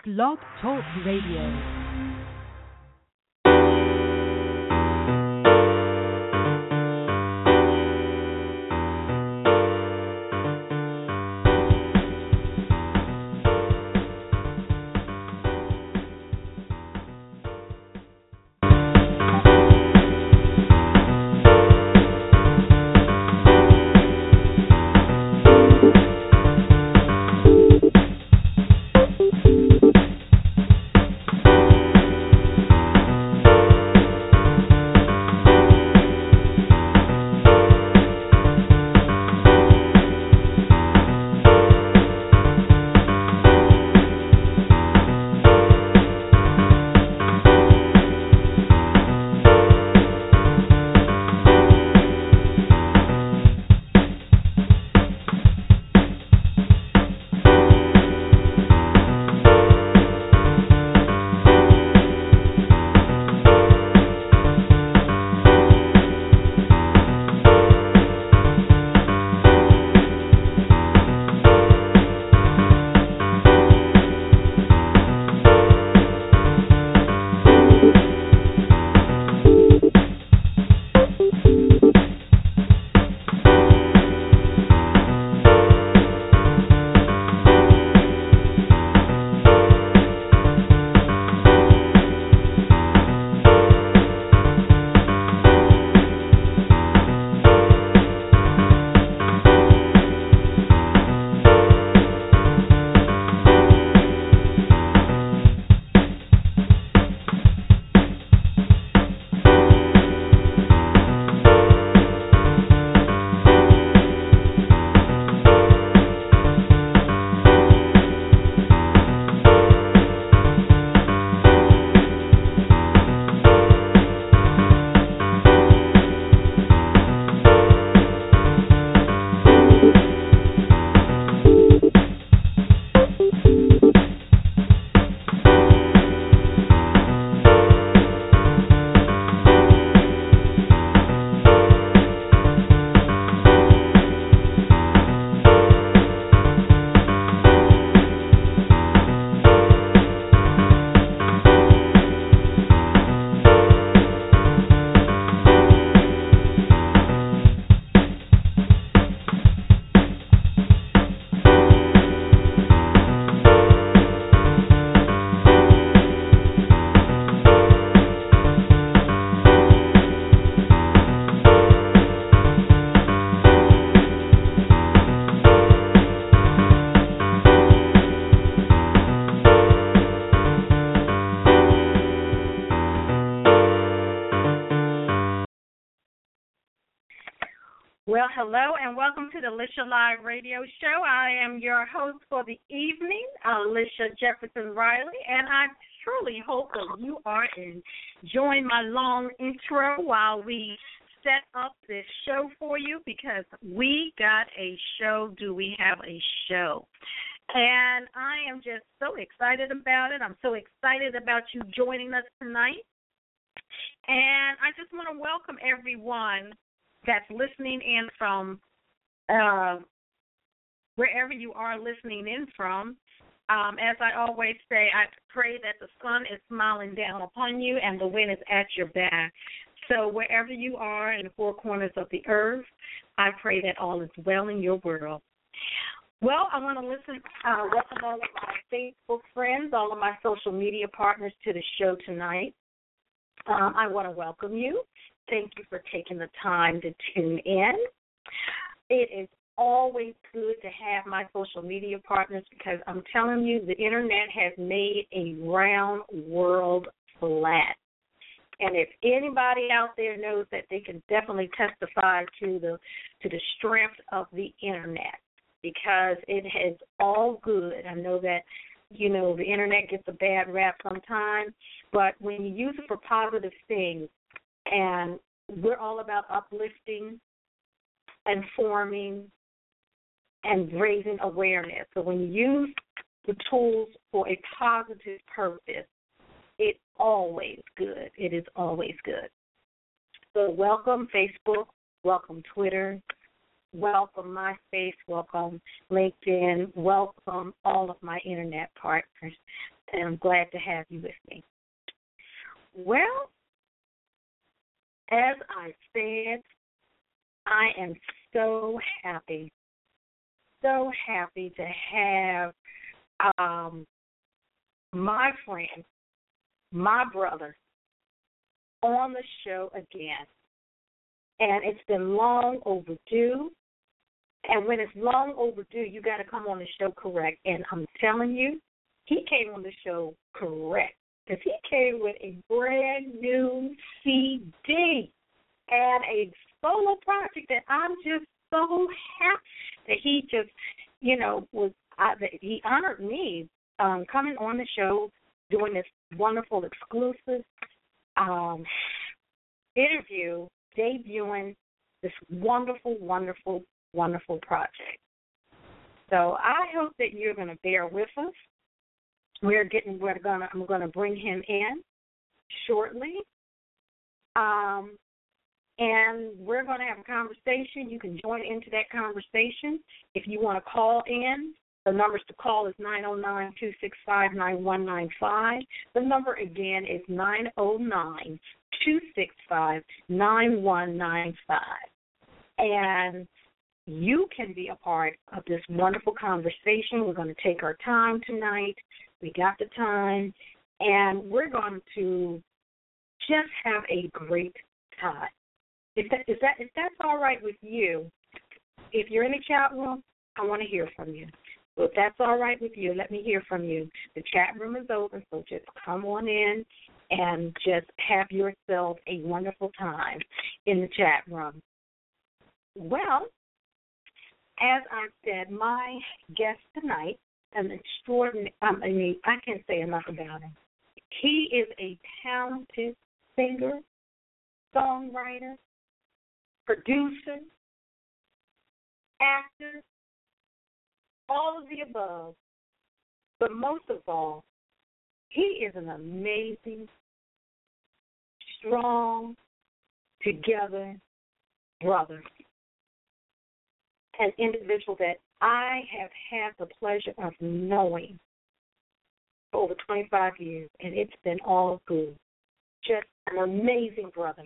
Blog Talk Radio. Well, hello and welcome to the Alicia Live Radio Show. I am your host for the evening, Alicia Jefferson Riley, and I truly hope that you are enjoying my long intro while we set up this show for you, because we got a show. Do we have a show? And I am just so excited about it. I'm so excited about you joining us tonight. And I just want to welcome everyone that's listening in from wherever you are listening in from. As I always say, I pray that the sun is smiling down upon you and the wind is at your back. So wherever you are in the four corners of the earth, I pray that all is well in your world. Well, I want to welcome all of my Facebook friends, all of my social media partners to the show tonight. I want to welcome you. Thank you for taking the time to tune in. It is always good to have my social media partners, because I'm telling you, the Internet has made a round world flat. And if anybody out there knows that, they can definitely testify to the strength of the Internet, because it is all good. I know that, the Internet gets a bad rap sometimes, but when you use it for positive things, and we're all about uplifting, informing, and raising awareness. So when you use the tools for a positive purpose, it's always good. It is always good. So welcome Facebook, welcome Twitter, welcome MySpace, welcome LinkedIn, welcome all of my Internet partners. and I'm glad to have you with me. Well, as I said, I am so happy to have my friend, my brother, on the show again. And it's been long overdue. And when it's long overdue, you got to come on the show correct. And I'm telling you, he came on the show correct because he came with a brand new CD and a solo project that I'm just so happy that he just, that he honored me coming on the show, doing this wonderful exclusive interview, debuting this wonderful, wonderful, wonderful project. So I hope that you're going to bear with us. I'm going to bring him in shortly. And we're going to have a conversation. You can join into that conversation. If you want to call in, the numbers to call is 909-265-9195. The number again is 909-265-9195. And you can be a part of this wonderful conversation. We're going to take our time tonight. We got the time. And we're going to just have a great time. If that's all right with you, if you're in the chat room, I want to hear from you. So if that's all right with you, let me hear from you. The chat room is open, so just come on in and just have yourself a wonderful time in the chat room. Well, as I said, my guest tonight, an extraordinary, I can't say enough about him. He is a talented singer, songwriter, producer, actor, all of the above. But most of all, he is an amazing, strong, together brother, an individual that I have had the pleasure of knowing for over 25 years, and it's been all good. Just an amazing brother.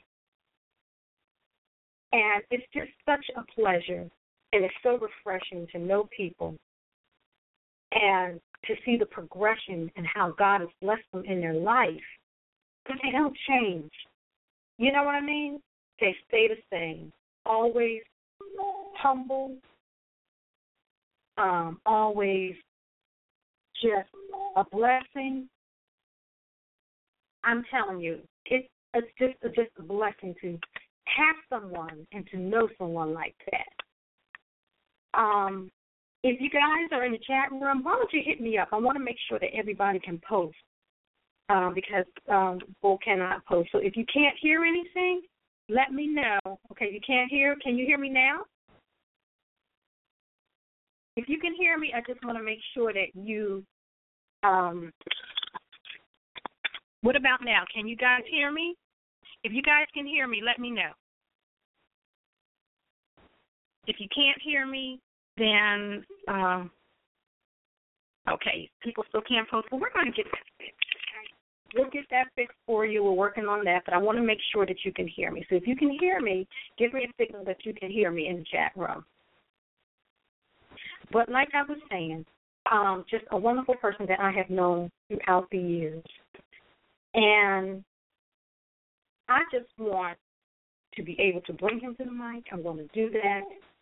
And it's just such a pleasure, and it's so refreshing to know people and to see the progression and how God has blessed them in their life. But they don't change. You know what I mean? They stay the same. Always humble, always just a blessing. I'm telling you, it's just a blessing to have someone and to know someone like that. If you guys are in the chat room, why don't you hit me up? I want to make sure that everybody can post because people cannot post. So if you can't hear anything, let me know. Okay, you can't hear. Can you hear me now? If you can hear me, I just want to make sure that you what about now? Can you guys hear me? If you guys can hear me, let me know. If you can't hear me, then, okay, people still can't post. Well, we're going to get that fixed. We'll get that fixed for you. We're working on that, but I want to make sure that you can hear me. So if you can hear me, give me a signal that you can hear me in the chat room. But like I was saying, just a wonderful person that I have known throughout the years. And I just want to be able to bring him to the mic. I'm going to do that.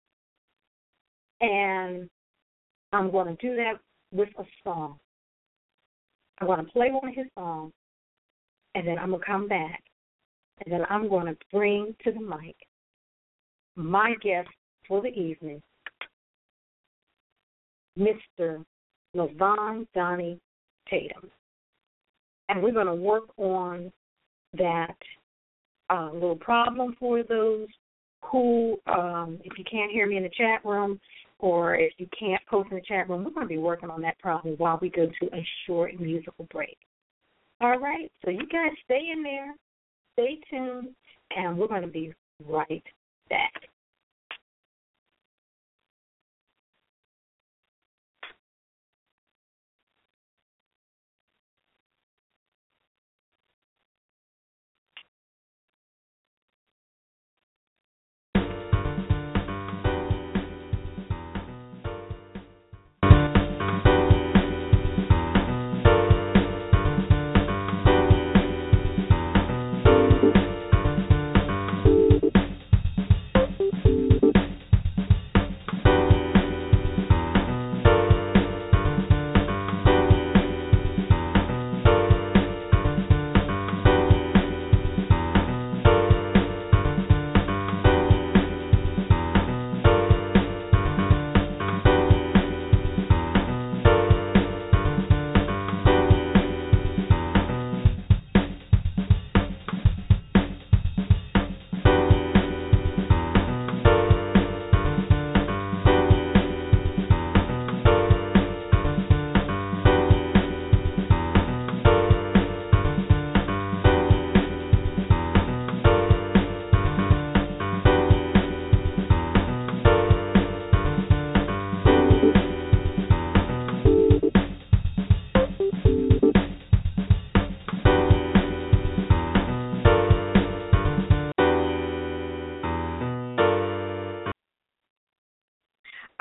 And I'm going to do that with a song. I'm going to play one of his songs, and then I'm going to come back, and then I'm going to bring to the mic my guest for the evening, Mr. LaVon Donnie Tatum. And we're going to work on that little problem for those who, if you can't hear me in the chat room or if you can't post in the chat room, we're going to be working on that problem while we go to a short musical break. All right? So you guys stay in there, stay tuned, and we're going to be right back.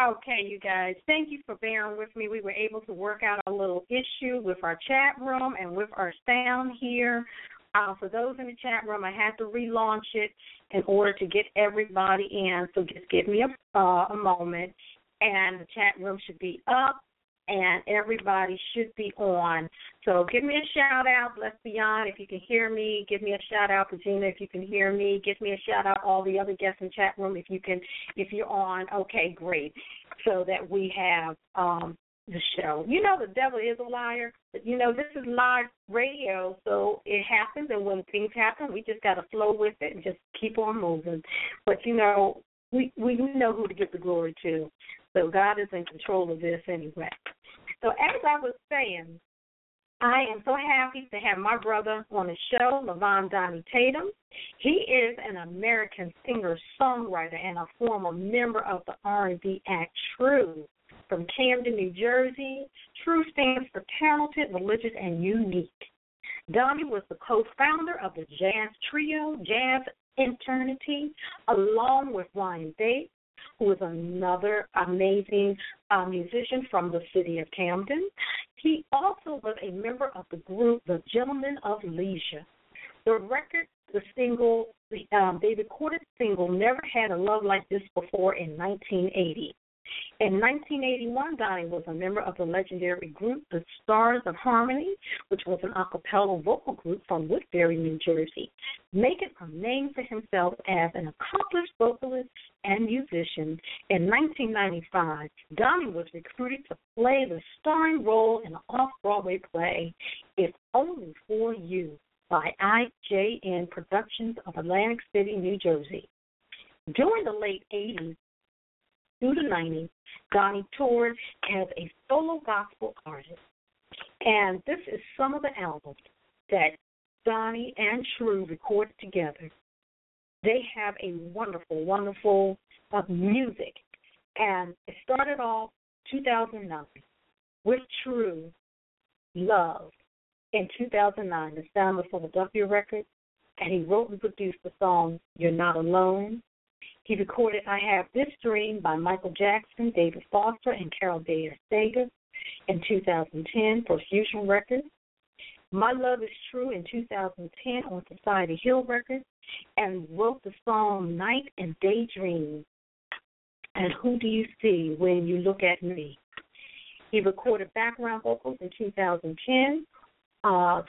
Okay, you guys, thank you for bearing with me. We were able to work out a little issue with our chat room and with our sound here. For those in the chat room, I had to relaunch it in order to get everybody in, so just give me a moment, and the chat room should be up, and everybody should be on. So give me a shout-out, Bless Beyond, if you can hear me. Give me a shout-out, Regina, if you can hear me. Give me a shout-out, all the other guests in the chat room, if you're on. Okay, great, so that we have the show. You know the devil is a liar, but, you know, this is live radio, so it happens, and when things happen, we just got to flow with it and just keep on moving. But, you know, we know who to give the glory to. So God is in control of this anyway. So as I was saying, I am so happy to have my brother on the show, Levon Donnie Tatum. He is an American singer-songwriter and a former member of the R&B act True from Camden, New Jersey. True stands for talented, religious, and unique. Donnie was the co-founder of the jazz trio, Jazz Eternity, along with Ryan Bates, who is another amazing musician from the city of Camden. He also was a member of the group The Gentlemen of Leisure. The record, the single, they recorded the single Never Had a Love Like This Before in 1980. In 1981, Donnie was a member of the legendary group The Stars of Harmony, which was an a cappella vocal group from Woodbury, New Jersey, making a name for himself as an accomplished vocalist and musician. In 1995, Donnie was recruited to play the starring role in an off-Broadway play, If Only for You, by IJN Productions of Atlantic City, New Jersey. During the late 80s, through the 90s, Donnie toured as a solo gospel artist. And this is some of the albums that Donnie and True recorded together. They have a wonderful, wonderful music. And it started off 2009 with True Love. In 2009, the sound of Philadelphia Records, and he wrote and produced the song You're Not Alone. He recorded I Have This Dream by Michael Jackson, David Foster, and Carol Bayer Sager in 2010 for Fusion Records. My Love Is True in 2010 on Society Hill Records, and wrote the song Night and Daydream and Who Do You See When You Look at Me. He recorded background vocals in 2010 of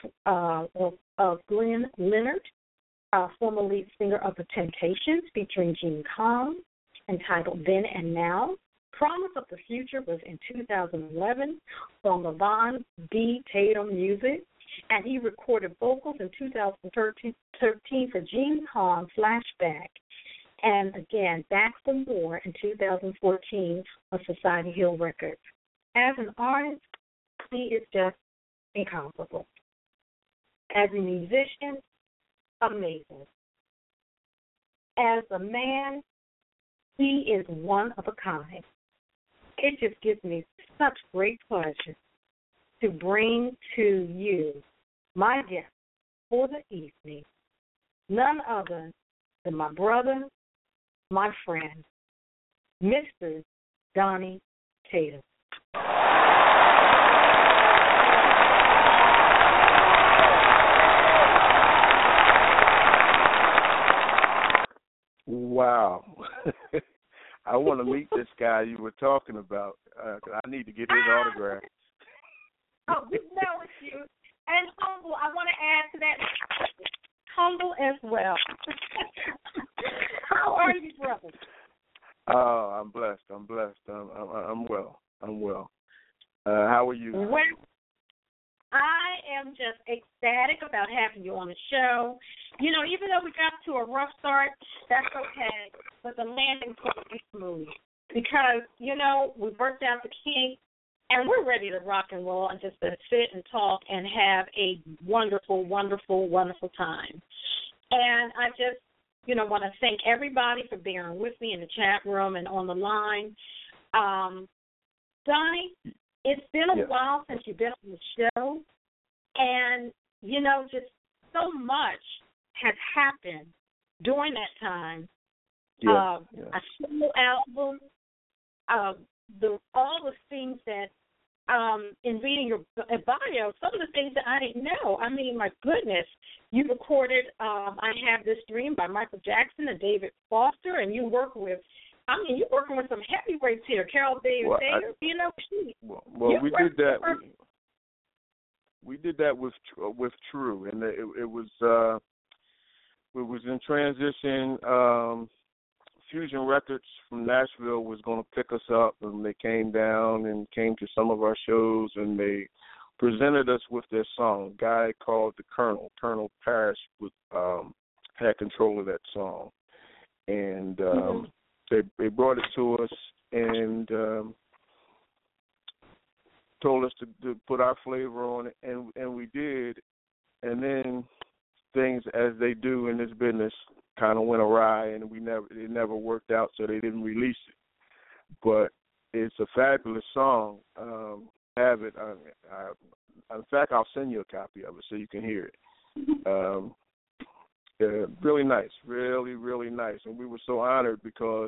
Glenn Leonard, former lead singer of The Temptations, featuring Gene Kong, entitled Then and Now. Promise of the Future was in 2011 on Levon D. Tatum Music, and he recorded vocals in 2013 for Gene Kong Flashback, and again, Back for More in 2014 on Society Hill Records. As an artist, he is just incomparable. As a musician, amazing. As a man, he is one of a kind. It just gives me such great pleasure to bring to you my guest for the evening, none other than my brother, my friend, Mr. Donnie Tatum. Wow. I want to meet this guy you were talking about. I need to get his autograph. Oh, we know it's you. And humble, I want to add to that, humble as well. How are you, brother? Oh, I'm blessed. I'm well. How are you? Well, I am just ecstatic about having you on the show. You know, even though we got to a rough start, that's okay. But the landing's going to be smooth because, you know, we worked out the kinks, and we're ready to rock and roll and just to sit and talk and have a wonderful, wonderful, wonderful time. And I just, you know, want to thank everybody for bearing with me in the chat room and on the line. Donnie, it's been a while since you've been on the show, and, you know, just so much has happened during that time. A solo album, all the things that in reading your bio, some of the things that I didn't know. I mean, my goodness, you recorded "I Have This Dream" by Michael Jackson and David Foster, and you work with. I mean, you're working with some heavyweights here, Carol David Sager. You know, we did that. We did that with True, and it was in transition. Fusion Records from Nashville was going to pick us up, and they came down and came to some of our shows, and they presented us with their song. A guy called the Colonel Parrish had control of that song, and they brought it to us and told us to put our flavor on it, and we did, and then things as they do in this business kind of went awry, and it never worked out, so they didn't release it. But it's a fabulous song. Have it. In fact, I'll send you a copy of it so you can hear it. Really nice, really, really nice, and we were so honored because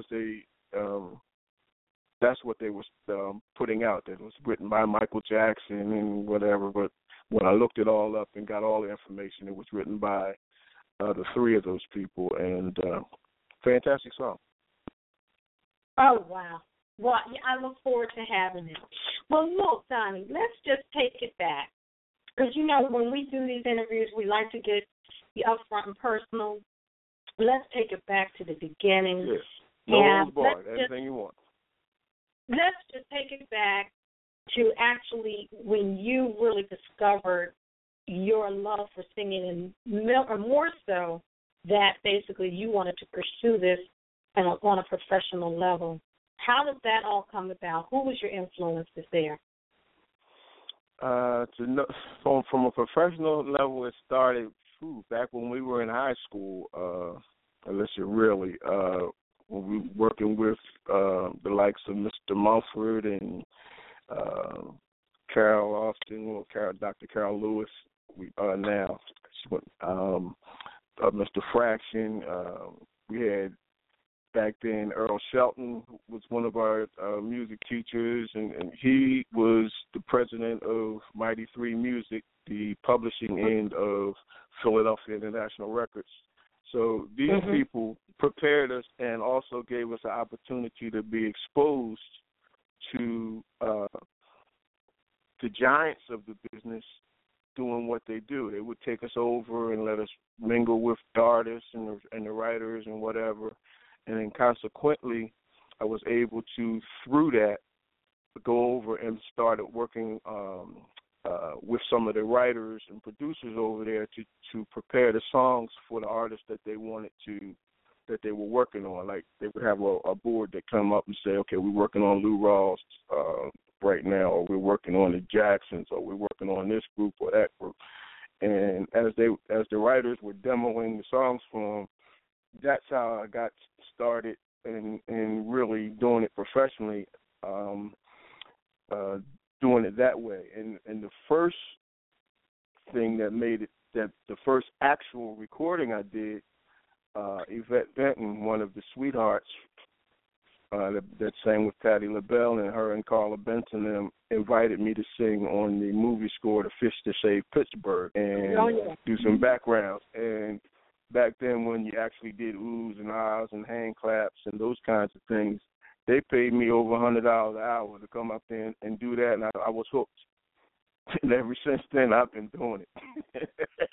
that's what they was putting out. That it was written by Michael Jackson and whatever. But when I looked it all up and got all the information, it was written by the three of those people, and fantastic song. Oh, wow. Well, I look forward to having it. Well, look, Donnie, let's just take it back. Because, you know, when we do these interviews, we like to get the upfront and personal. Let's take it back to the beginning. Yes. No holds barred. Anything you want. Let's just take it back to actually when you really discovered your love for singing, and more so that basically you wanted to pursue this on a professional level. How did that all come about? Who was your influences there? From a professional level, it started back when we were in high school. Alicia, really, when we were working with the likes of Mr. Mumford and Carol Austin, or Dr. Carol Lewis. Now, Mr. Fraction. We had back then Earl Shelton was one of our music teachers, and he was the president of Mighty 3 Music, the publishing end of Philadelphia International Records. So these people prepared us and also gave us an opportunity to be exposed to the giants of the business doing what they do. They would take us over and let us mingle with the artists and the writers and whatever. And then consequently, I was able to, through that, go over and started working with some of the writers and producers over there to prepare the songs for the artists that they wanted to, that they were working on. Like they would have a board that come up and say, okay, we're working on Lou Rawls right now, or we're working on the Jacksons, or we're working on this group or that group. And as the writers were demoing the songs for them, that's how I got started and really doing it professionally, doing it that way. And the first thing that made it, that the first actual recording I did, Yvette Benton, one of the sweethearts that sang with Patti LaBelle, and her and Carla Benson, them invited me to sing on the movie score to Fish to Save Pittsburgh and do some backgrounds. And back then, when you actually did oohs and ahs and hand claps and those kinds of things, they paid me over $100 an hour to come up there and do that, and I was hooked. And ever since then, I've been doing it.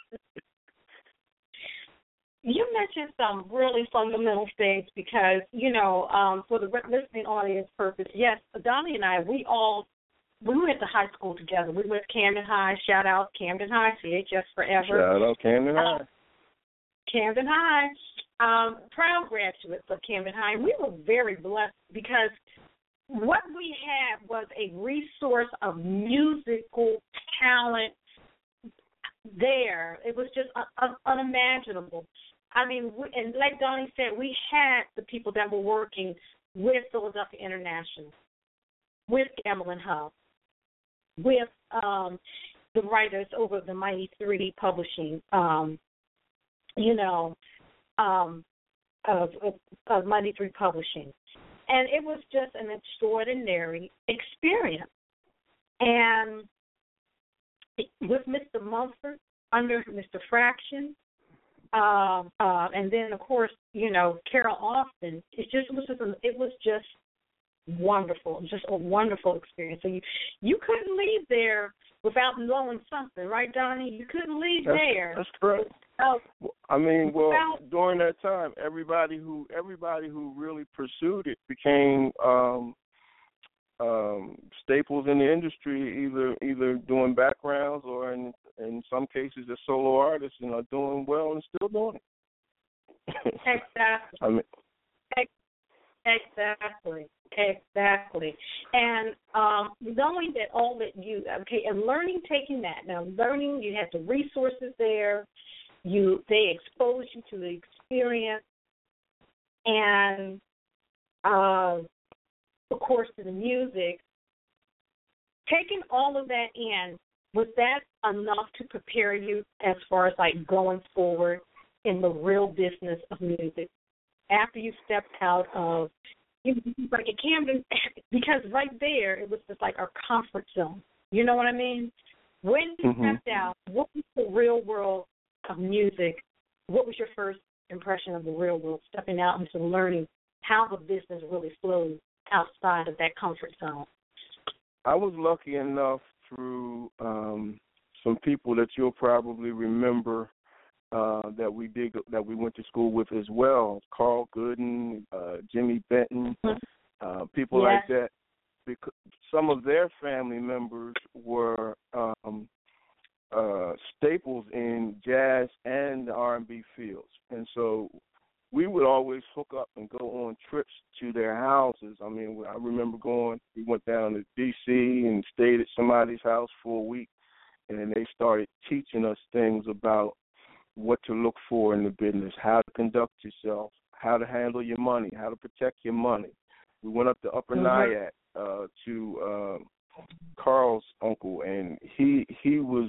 You mentioned some really fundamental things because, you know, for the listening audience purpose, yes, Donnie and I, we went to high school together. We went to Camden High. Shout out Camden High, CHS forever. Shout out Camden High. Camden High. Proud graduates of Camden High. And we were very blessed because what we had was a resource of musical talent there. It was just unimaginable. I mean, and like Donnie said, we had the people that were working with Philadelphia International, with Gamble & Huff, with the writers over the Mighty 3 Publishing, of Mighty 3 Publishing. And it was just an extraordinary experience. And with Mr. Mumford, under Mr. Fraction, and then of course, Carol Austin. It was just wonderful, just a wonderful experience. So you couldn't leave there without knowing something, right, Donnie? You couldn't leave there. That's correct. During that time, everybody who really pursued it became staples in the industry, either doing backgrounds or in some cases as solo artists, and are doing well and still doing it. Exactly. Exactly. And knowing that all that and learning, taking that. Now, learning, you had the resources there. They exposed you to the experience. And, of course, to the music. Taking all of that in, was that enough to prepare you as far as, like, going forward in the real business of music? After you stepped out of, like a Camden, because right there it was just like our comfort zone. You know what I mean? When you stepped out, what was the real world of music? What was your first impression of the real world, stepping out into learning how the business really flows outside of that comfort zone? I was lucky enough through some people that you'll probably remember that we went to school with as well. Carl Gooden, Jimmy Benton, people like that. Because some of their family members were staples in jazz and the R&B fields, and so we would always hook up and go on trips to their houses. I mean, I remember we went down to D.C. and stayed at somebody's house for a week, and they started teaching us things about what to look for in the business, how to conduct yourself, how to handle your money, how to protect your money. We went up to Upper Nyack to Carl's uncle, and he was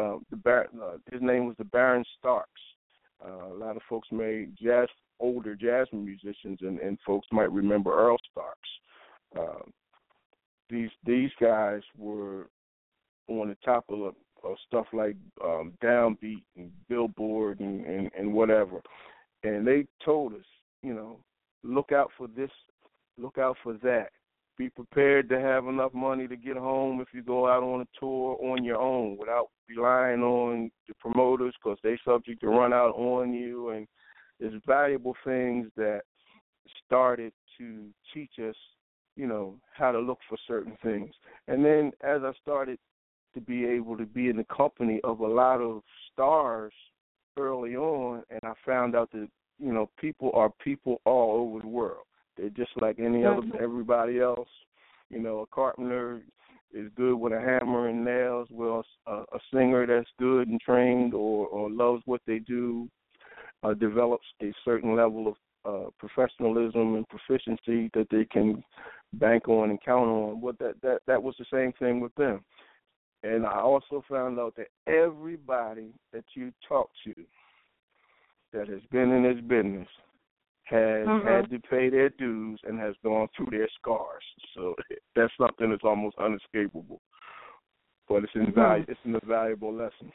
his name was the Baron Starks. A lot of folks older jazz musicians, and folks might remember Earl Starks. These guys were on the top of stuff like Downbeat and Billboard and whatever. And they told us, look out for this, look out for that. Be prepared to have enough money to get home if you go out on a tour on your own without relying on the promoters, because they're subject to run out on you. And there's valuable things that started to teach us, how to look for certain things. And then as I started to be able to be in the company of a lot of stars early on, and I found out that, people are people all over the world. They're just like everybody else. A carpenter is good with a hammer and nails. Well, a singer that's good and trained or loves what they do develops a certain level of professionalism and proficiency that they can bank on and count on. Well, that was the same thing with them. And I also found out that everybody that you talk to that has been in this business has had to pay their dues and has gone through their scars. So that's something that's almost unescapable. But it's an invaluable lesson.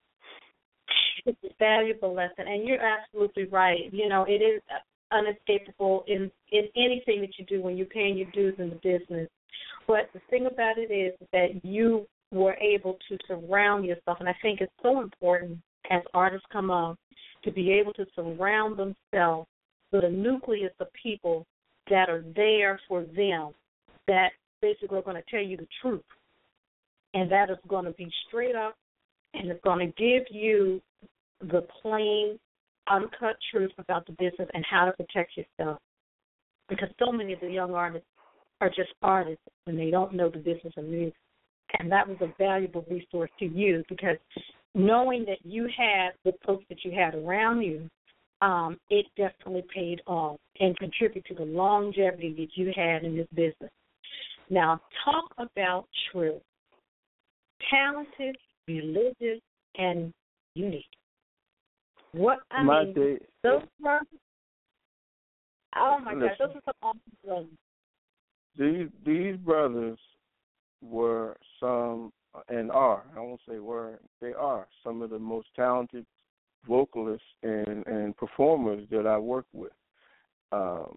It's a valuable lesson, and you're absolutely right. It is unescapable in anything that you do when you're paying your dues in the business. But the thing about it is that you were able to surround yourself, and I think it's so important as artists come up to be able to surround themselves with a nucleus of people that are there for them, that basically are going to tell you the truth, and that is going to be straight up, and it's going to give you the plain, uncut truth about the business and how to protect yourself, because so many of the young artists are just artists and they don't know the business of music. And that was a valuable resource to you, because knowing that you had the folks that you had around you, it definitely paid off and contributed to the longevity that you had in this business. Now, talk about True. Talented, religious, and unique. Those Oh my gosh, Listen, those are some awesome. these brothers were some and are, I won't say were, they are some of the most talented vocalists and performers that I work with. Um,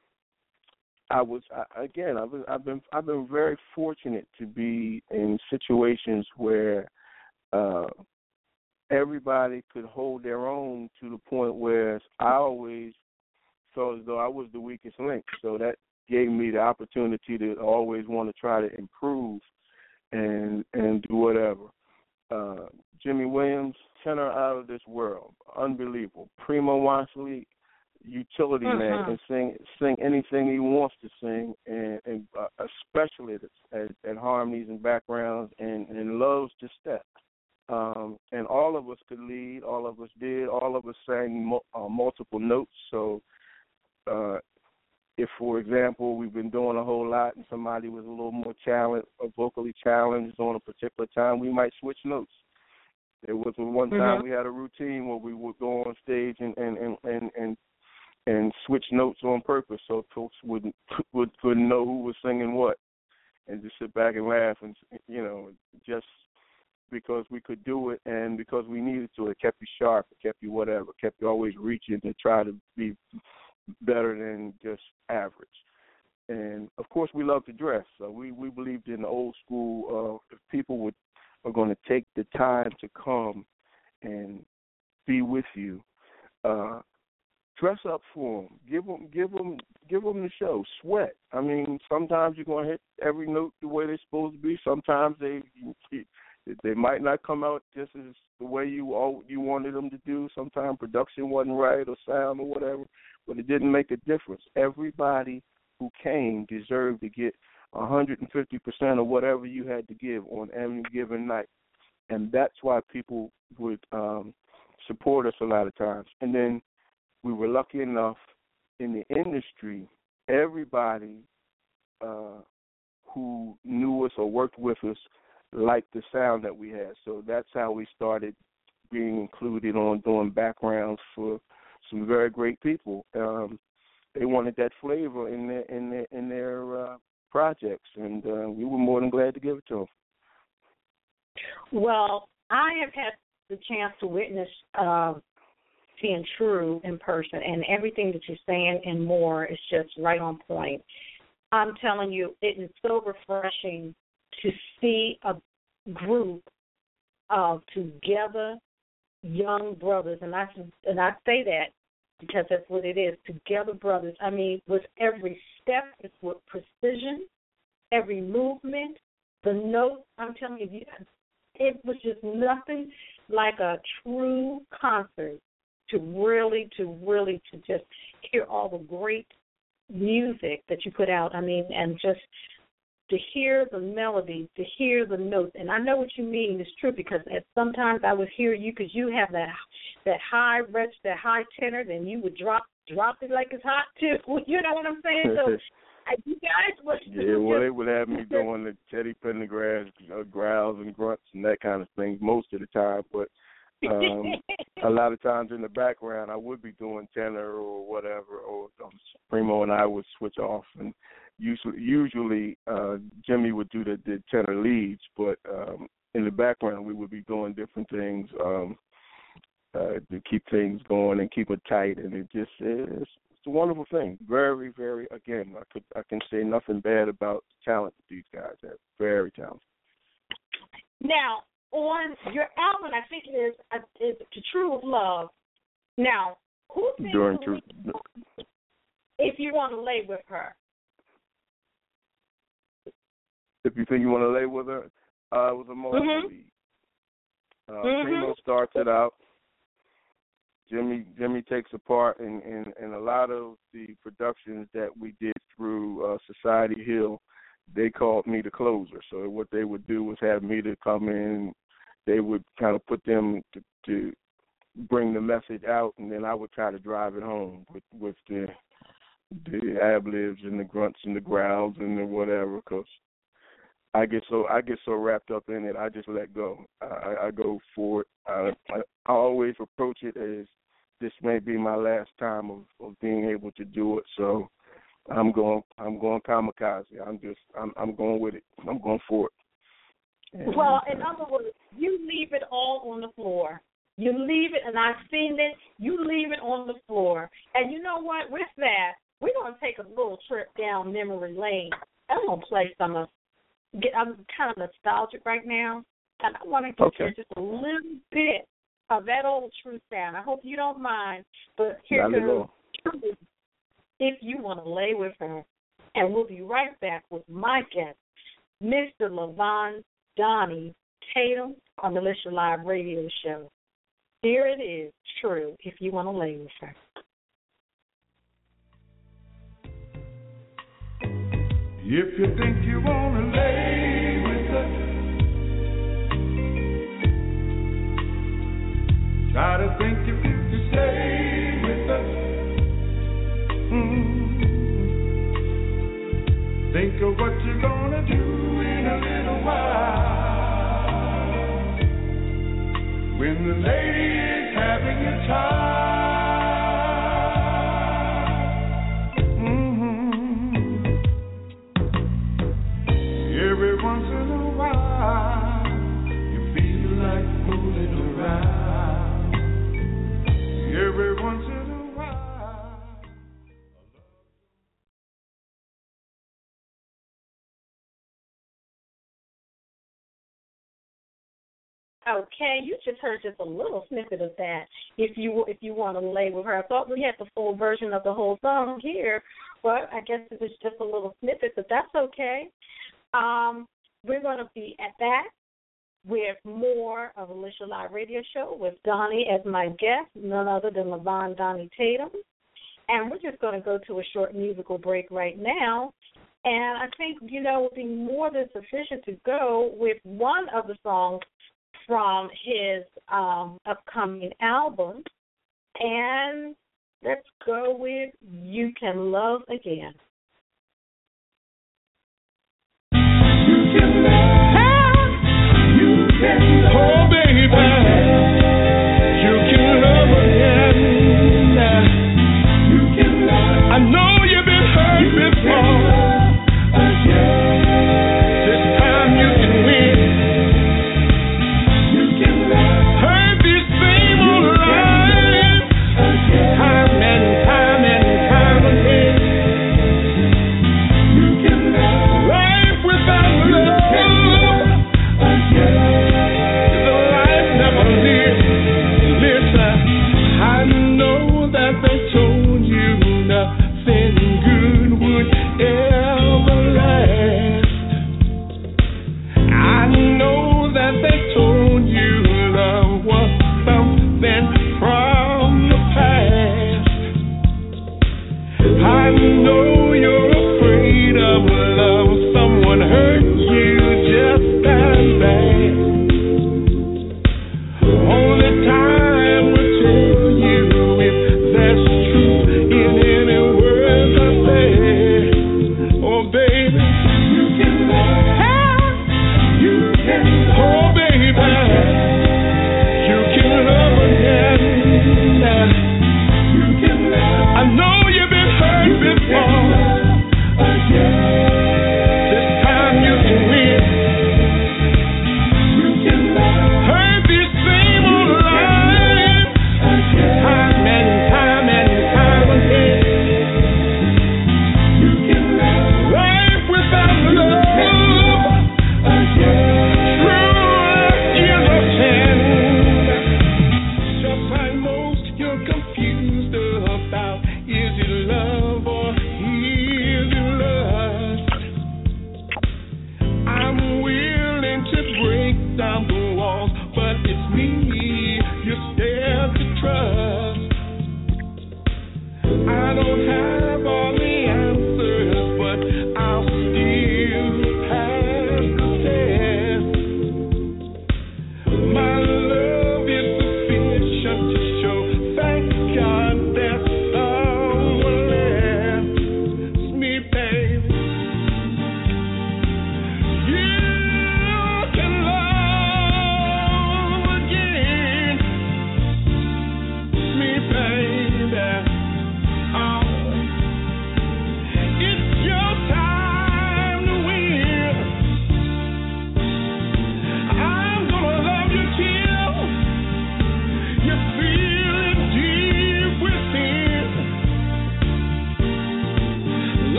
I've been very fortunate to be in situations where uh, everybody could hold their own to the point where I always felt as though I was the weakest link. So that gave me the opportunity to always want to try to improve and do whatever. Jimmy Williams, tenor out of this world, unbelievable. Primo Wansley, utility man, can sing anything he wants to sing, and especially at harmonies and backgrounds, and loves to step. And all of us could lead, all of us did, all of us sang multiple notes. So if, for example, we've been doing a whole lot and somebody was a little more challenged or vocally challenged on a particular time, we might switch notes. There was one time we had a routine where we would go on stage and switch notes on purpose so folks wouldn't know who was singing what, and just sit back and laugh, and just because we could do it and because we needed to. It kept you sharp, it kept you whatever, kept you always reaching to try to be better than just average. And of course, we love to dress. So we believed in the old school. If people are going to take the time to come and be with you, dress up for them. Give them the show. Sweat. I mean, sometimes you're going to hit every note the way they're supposed to be. Sometimes they might not come out just as the way you wanted them to do. Sometimes production wasn't right or sound or whatever, but it didn't make a difference. Everybody who came deserved to get 150% of whatever you had to give on any given night, and that's why people would support us a lot of times. And then we were lucky enough in the industry, everybody who knew us or worked with us liked the sound that we had. So that's how we started being included on doing backgrounds for some very great people. They wanted that flavor in their projects, and we were more than glad to give it to them. Well, I have had the chance to witness Seeing True in person, and everything that you're saying and more is just right on point. I'm telling you, it is so refreshing to see a group of together young brothers, and I say that because that's what it is, together brothers. I mean, with every step, it's with precision, every movement, the note. I'm telling you, it was just nothing like a true concert to really just hear all the great music that you put out. I mean, and just to hear the melody, to hear the notes. And I know what you mean is true, because sometimes I would hear you because you have that high register, that high tenor, then you would drop it like it's hot too. You know what I'm saying? So you guys would. Yeah, well, they would have me doing the Teddy Pendergrass growls and grunts and that kind of thing most of the time, but a lot of times in the background I would be doing tenor or whatever, or Primo and I would switch off, and usually Jimmy would do the tenor leads, but in the background we would be doing different things to keep things going and keep it tight, and it's a wonderful thing. Very, very, again, I can say nothing bad about the talent that these guys have. Very talented. Now, on your album, I think it is "To True Love." Now, who sings the lead if you want to lay with her? If you think you want to lay with her, it was a multiple lead. Primo starts it out. Jimmy takes a part in a lot of the productions that we did through Society Hill. They called me the closer. So what they would do was have me to come in. They would kind of put them to bring the message out, and then I would try to drive it home with the ad-libs and the grunts and the growls and the whatever, because I get so wrapped up in it, I just let go. I go for it. I always approach it as this may be my last time of being able to do it. So I'm going kamikaze. I'm going with it. I'm going for it. And, well, in other words, you leave it all on the floor. You leave it, and I've seen it. You leave it on the floor. And you know what? With that, we're going to take a little trip down memory lane. I'm going to play some of. I'm kind of nostalgic right now, and I want to get just a little bit of that old true sound. I hope you don't mind, but here goes If You Want to Lay With Her. And we'll be right back with my guest, Mr. Levon Donnie Tatum on the Militia Live radio show. Here it is, true, If You Want to Lay With Her. If you think you want to lay with her, try to think if you can stay with her. Think of what you're gonna do in a little while when the lady is having a child. Every once in a while, you feel like fooling around. Every once in a while. Okay, you just heard just a little snippet of that. If you want to lay with her, I thought we had the full version of the whole song here, but I guess it was just a little snippet, but that's okay. We're going to be at that with more of Militia Live Radio Show with Donnie as my guest, none other than Levon Donnie Tatum. And we're just going to go to a short musical break right now. And I think, it would be more than sufficient to go with one of the songs from his upcoming album. And let's go with You Can Love Again. Oh, baby, you can love again. I know you've been hurt before. This time you can win. Heard this same old line time and time again. Life without love.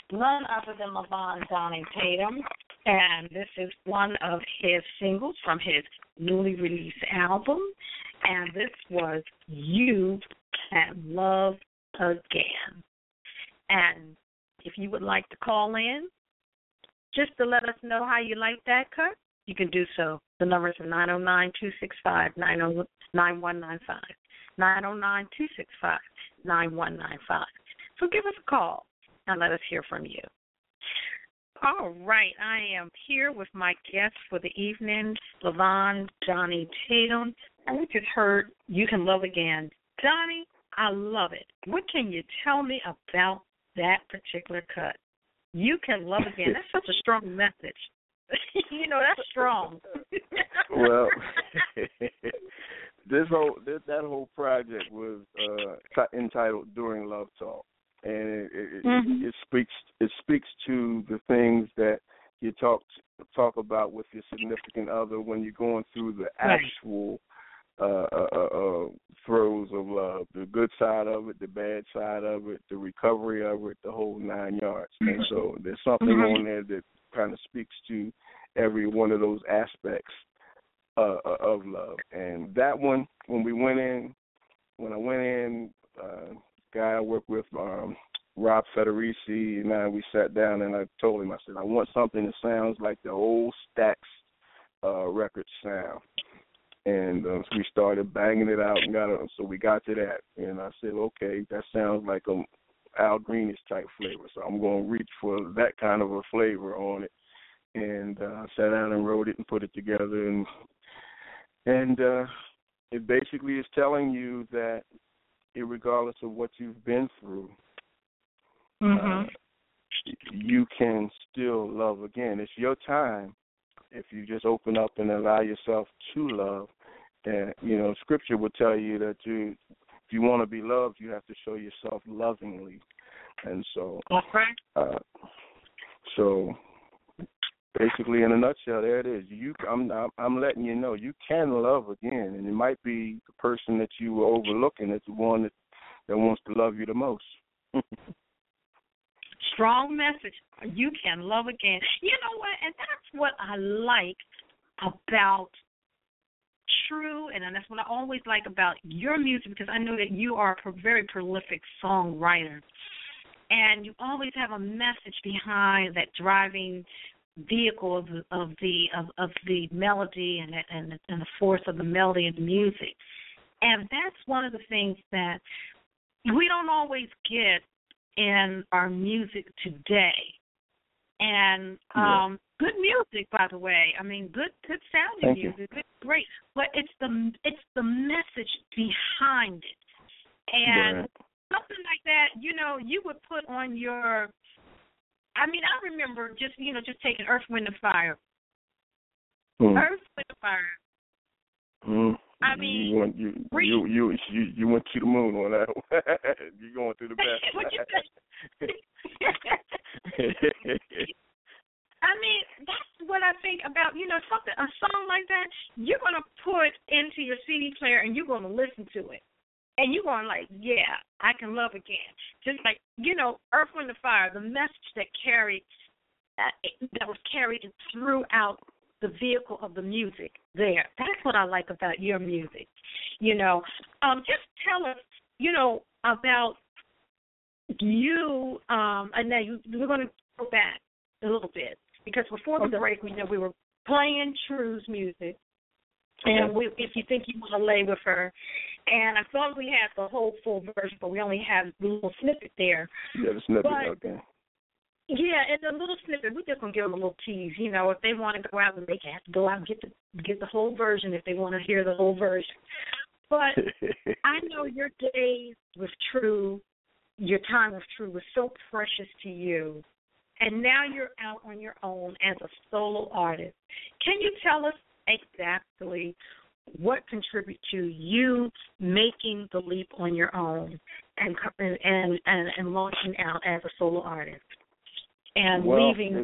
none other than Levon Donnie Tatum, and this is one of his singles from his newly released album, and this was You Can Love Again. And if you would like to call in, just to let us know how you like that cut, you can do so. The number is 909-265-9195. 909-265-9195. So give us a call and let us hear from you. All right, I am here with my guest for the evening, Levon Donnie Tatum, and we just heard You Can Love Again. Donnie, I love it. What can you tell me about that particular cut? You Can Love Again. That's such a strong message. That's strong. Well, that whole project was entitled During Love Talk, and it speaks to the things that you talk about with your significant other when you're going through the actual throes of love, the good side of it, the bad side of it, the recovery of it, the whole 9 yards. And so there's something on there that kind of speaks to every one of those aspects of love. And that one, when I went in, guy I work with, Rob Federici, and we sat down and I told him, I said, I want something that sounds like the old Stax record sound. And so we started banging it out and so we got to that. And I said, okay, that sounds like a Al Greenish type flavor. So I'm going to reach for that kind of a flavor on it. And I sat down and wrote it and put it together. And it basically is telling you that regardless of what you've been through, you can still love again. It's your time if you just open up and allow yourself to love. And, Scripture will tell you that if you want to be loved, you have to show yourself lovingly. And so, so basically, in a nutshell, there it is. I'm letting you know you can love again, and it might be the person that you were overlooking is the one that wants to love you the most. Strong message. You can love again. You know what? And that's what I like about True, and that's what I always like about your music, because I know that you are a very prolific songwriter, and you always have a message behind that driving vehicle of the melody and the force of the melody and the music. And that's one of the things that we don't always get in our music today. And good music, by the way. I mean, good sounding music, good, great. But it's the message behind it. And something like that, you would put on your. I mean, I remember just taking Earth, Wind, and Fire. Earth, Wind, and Fire. I mean, you went to the moon on that one. You're going through the best. What you say? I mean, that's what I think about, a song like that, you're going to put into your CD player and you're going to listen to it. And you're going like, yeah, I can love again. Just like, Earth, Wind, and Fire, the message that was carried throughout the vehicle of the music there. That's what I like about your music. Just tell us, about you, and now we're going to go back a little bit, because before the break, we were playing True's music, and if you think you want to lay with her, and I thought we had the whole full version, but we only have the little snippet there. Yeah, the snippet, okay. Yeah, and the little snippet, we're just going to give them a little tease. If they want to go out, they can have to go out and get the whole version if they want to hear the whole version. But I know your days with True, your time with True was so precious to you. And now you're out on your own as a solo artist. Can you tell us exactly what contributed to you making the leap on your own and launching out as a solo artist and leaving?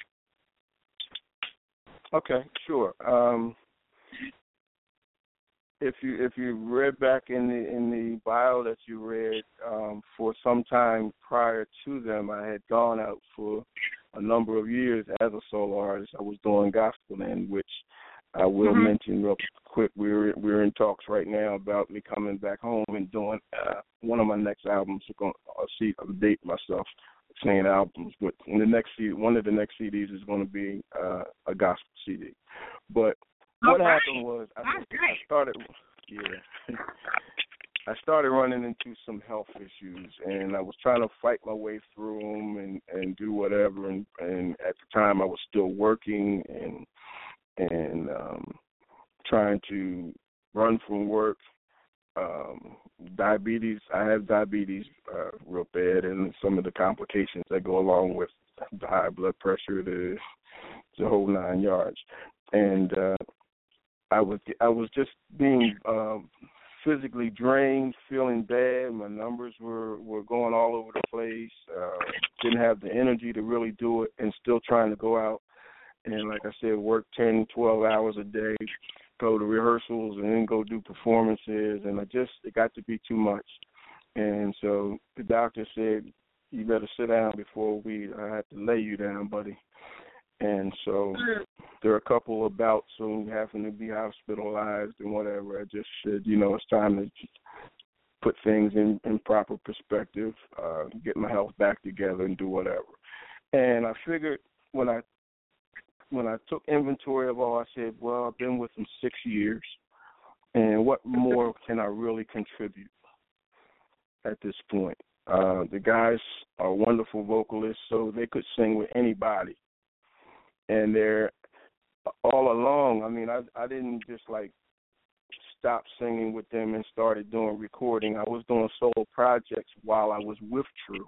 Okay, sure. if you read back in the bio that you read, for some time prior to them, I had gone out for a number of years as a solo artist. I was doing gospel, in which I will mention real quick. We're in talks right now about me coming back home and doing one of my next albums. I'll date myself saying albums, but in the next one of the next CDs is going to be a gospel CD. But what happened was I started running into some health issues, and I was trying to fight my way through them and do whatever. And at the time, I was still working and trying to run from work. Diabetes. I have diabetes real bad, and some of the complications that go along with the high blood pressure, the whole 9 yards. And I was just being physically drained, feeling bad. My numbers were going all over the place. Didn't have the energy to really do it, and still trying to go out and, like I said, work 10, 12 hours a day, go to rehearsals, and then go do performances. And it got to be too much. And so the doctor said, "You better sit down before I have to lay you down, buddy." And so there are a couple of bouts of having to be hospitalized and whatever. I just said, it's time to put things in proper perspective, get my health back together and do whatever. And I figured when I took inventory of all, I said, well, I've been with them 6 years, and what more can I really contribute at this point? The guys are wonderful vocalists, so they could sing with anybody. And they're all along. I mean, I didn't just stop singing with them and started doing recording. I was doing solo projects while I was with True.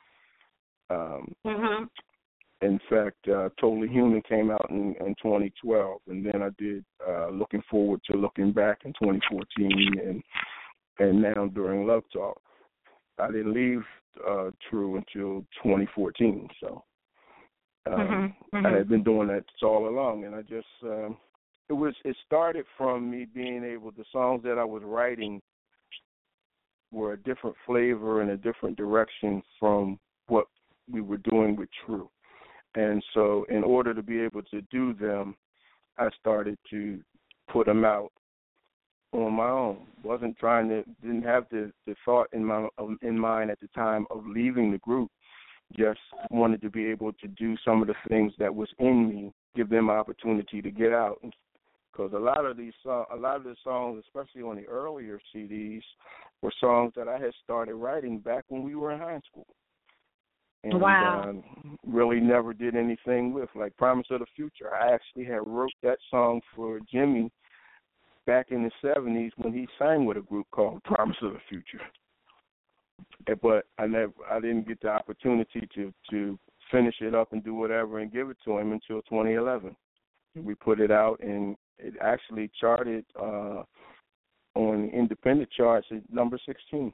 In fact, Totally Human came out in 2012, and then I did Looking Forward to Looking Back in 2014, and now during Love Talk. I didn't leave True until 2014, so. I had been doing that all along, and I just it started from me being able, the songs that I was writing were a different flavor and a different direction from what we were doing with True. And so in order to be able to do them, I started to put them out on my own. Didn't have the thought in mind at the time of leaving the group. Just wanted to be able to do some of the things that was in me, give them an opportunity to get out. Because a lot of the songs, especially on the earlier CDs, were songs that I had started writing back when we were in high school. And really never did anything with, like Promise of the Future. I actually had wrote that song for Jimmy back in the 70s when he sang with a group called Promise of the Future. But I didn't get the opportunity to finish it up and do whatever and give it to him until 2011. We put it out, and it actually charted on the independent charts at number 16.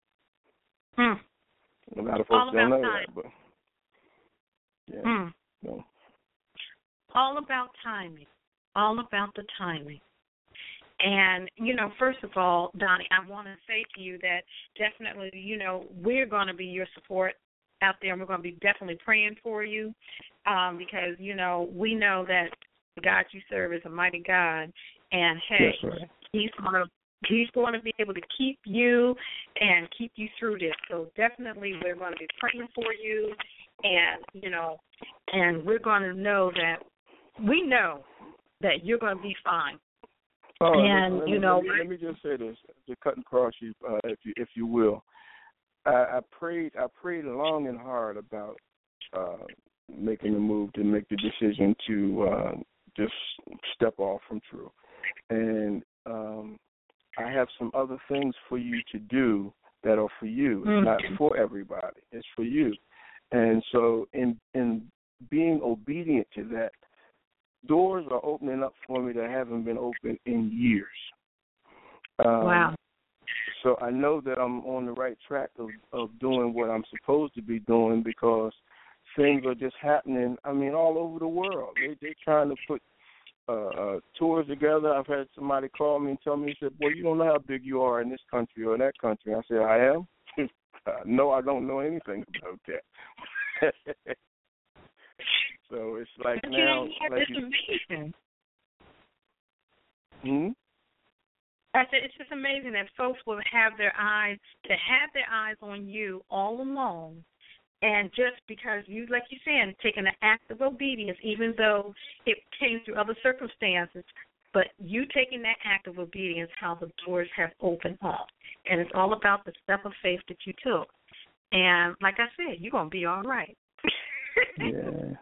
A lot of folks don't know that, but yeah. No. All about timing. All about the timing. And, first of all, Donnie, I want to say to you that definitely, we're going to be your support out there, and we're going to be definitely praying for you because, we know that the God you serve is a mighty God, and, hey, right. He's going to be able to keep you and keep you through this. So definitely we're going to be praying for you, and, and we're going to know that we know that you're going to be fine. Oh, and let me just say this to cut and cross you, if you will. I prayed long and hard about making the move to make the decision to just step off from True, and I have some other things for you to do that are for you. It's not for everybody. It's for you, and so in being obedient to that, doors are opening up for me that haven't been open in years. Wow. So I know that I'm on the right track of doing what I'm supposed to be doing because things are just happening, all over the world. They're trying to put tours together. I've had somebody call me and tell me, he said, "Boy, you don't know how big you are in this country or in that country." I said, "I am." No, I don't know anything about that. So it's like but now, like it's amazing. I said it's just amazing that folks will have their eyes on you all along, and just because you, like you're saying, taking an act of obedience, even though it came through other circumstances, but you taking that act of obedience, how the doors have opened up, and it's all about the step of faith that you took. And like I said, you're gonna be all right. Yeah.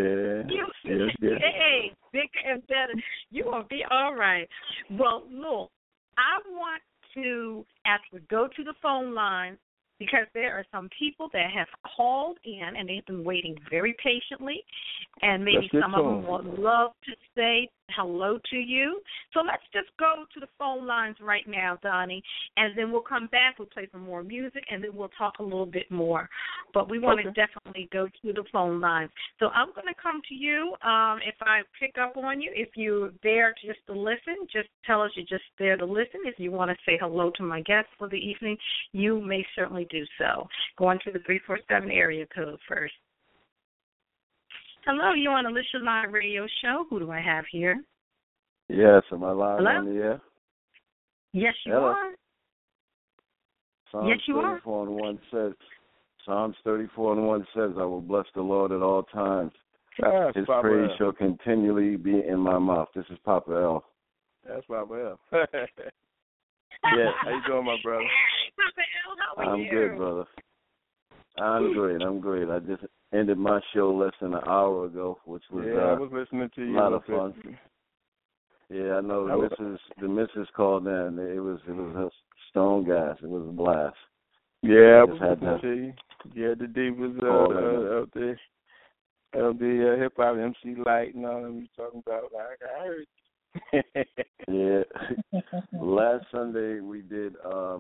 Hey, bigger and better. You're going to be all right. Well, look, I want to actually go to the phone line because there are some people that have called in and they've been waiting very patiently, and maybe some of them would love to say hello to you. So let's just go to the phone lines right now, Donnie, and then we'll come back, we'll play some more music, and then we'll talk a little bit more. But we want to definitely go to the phone lines. So I'm going to come to you. If I pick up on you, if you're there just to listen, just tell us you're just there to listen. If you want to say hello to my guest for the evening, you may certainly do so. Going to the 347 area code first. Hello, you're on the Alicia Live radio show. Who do I have here? Yes, am I live on the air? Yes, you are. Psalms yes, you 34 and 1 says, Psalms 34 and 1 says, I will bless the Lord at all times. His praise shall continually be in my mouth. This is Papa L. That's Papa L. Yeah. How you doing, my brother? Papa L, how are you? I'm good, brother. I'm great. I just ended my show less than an hour ago, which was I was listening to you. A lot of fun. Yeah, I know the missus called in. It was a stone gas. It was a blast. Yeah, I was listening to you. Yeah, the D was out there. The hip hop MC Light and all that you talking about. I heard. Yeah. Last Sunday we did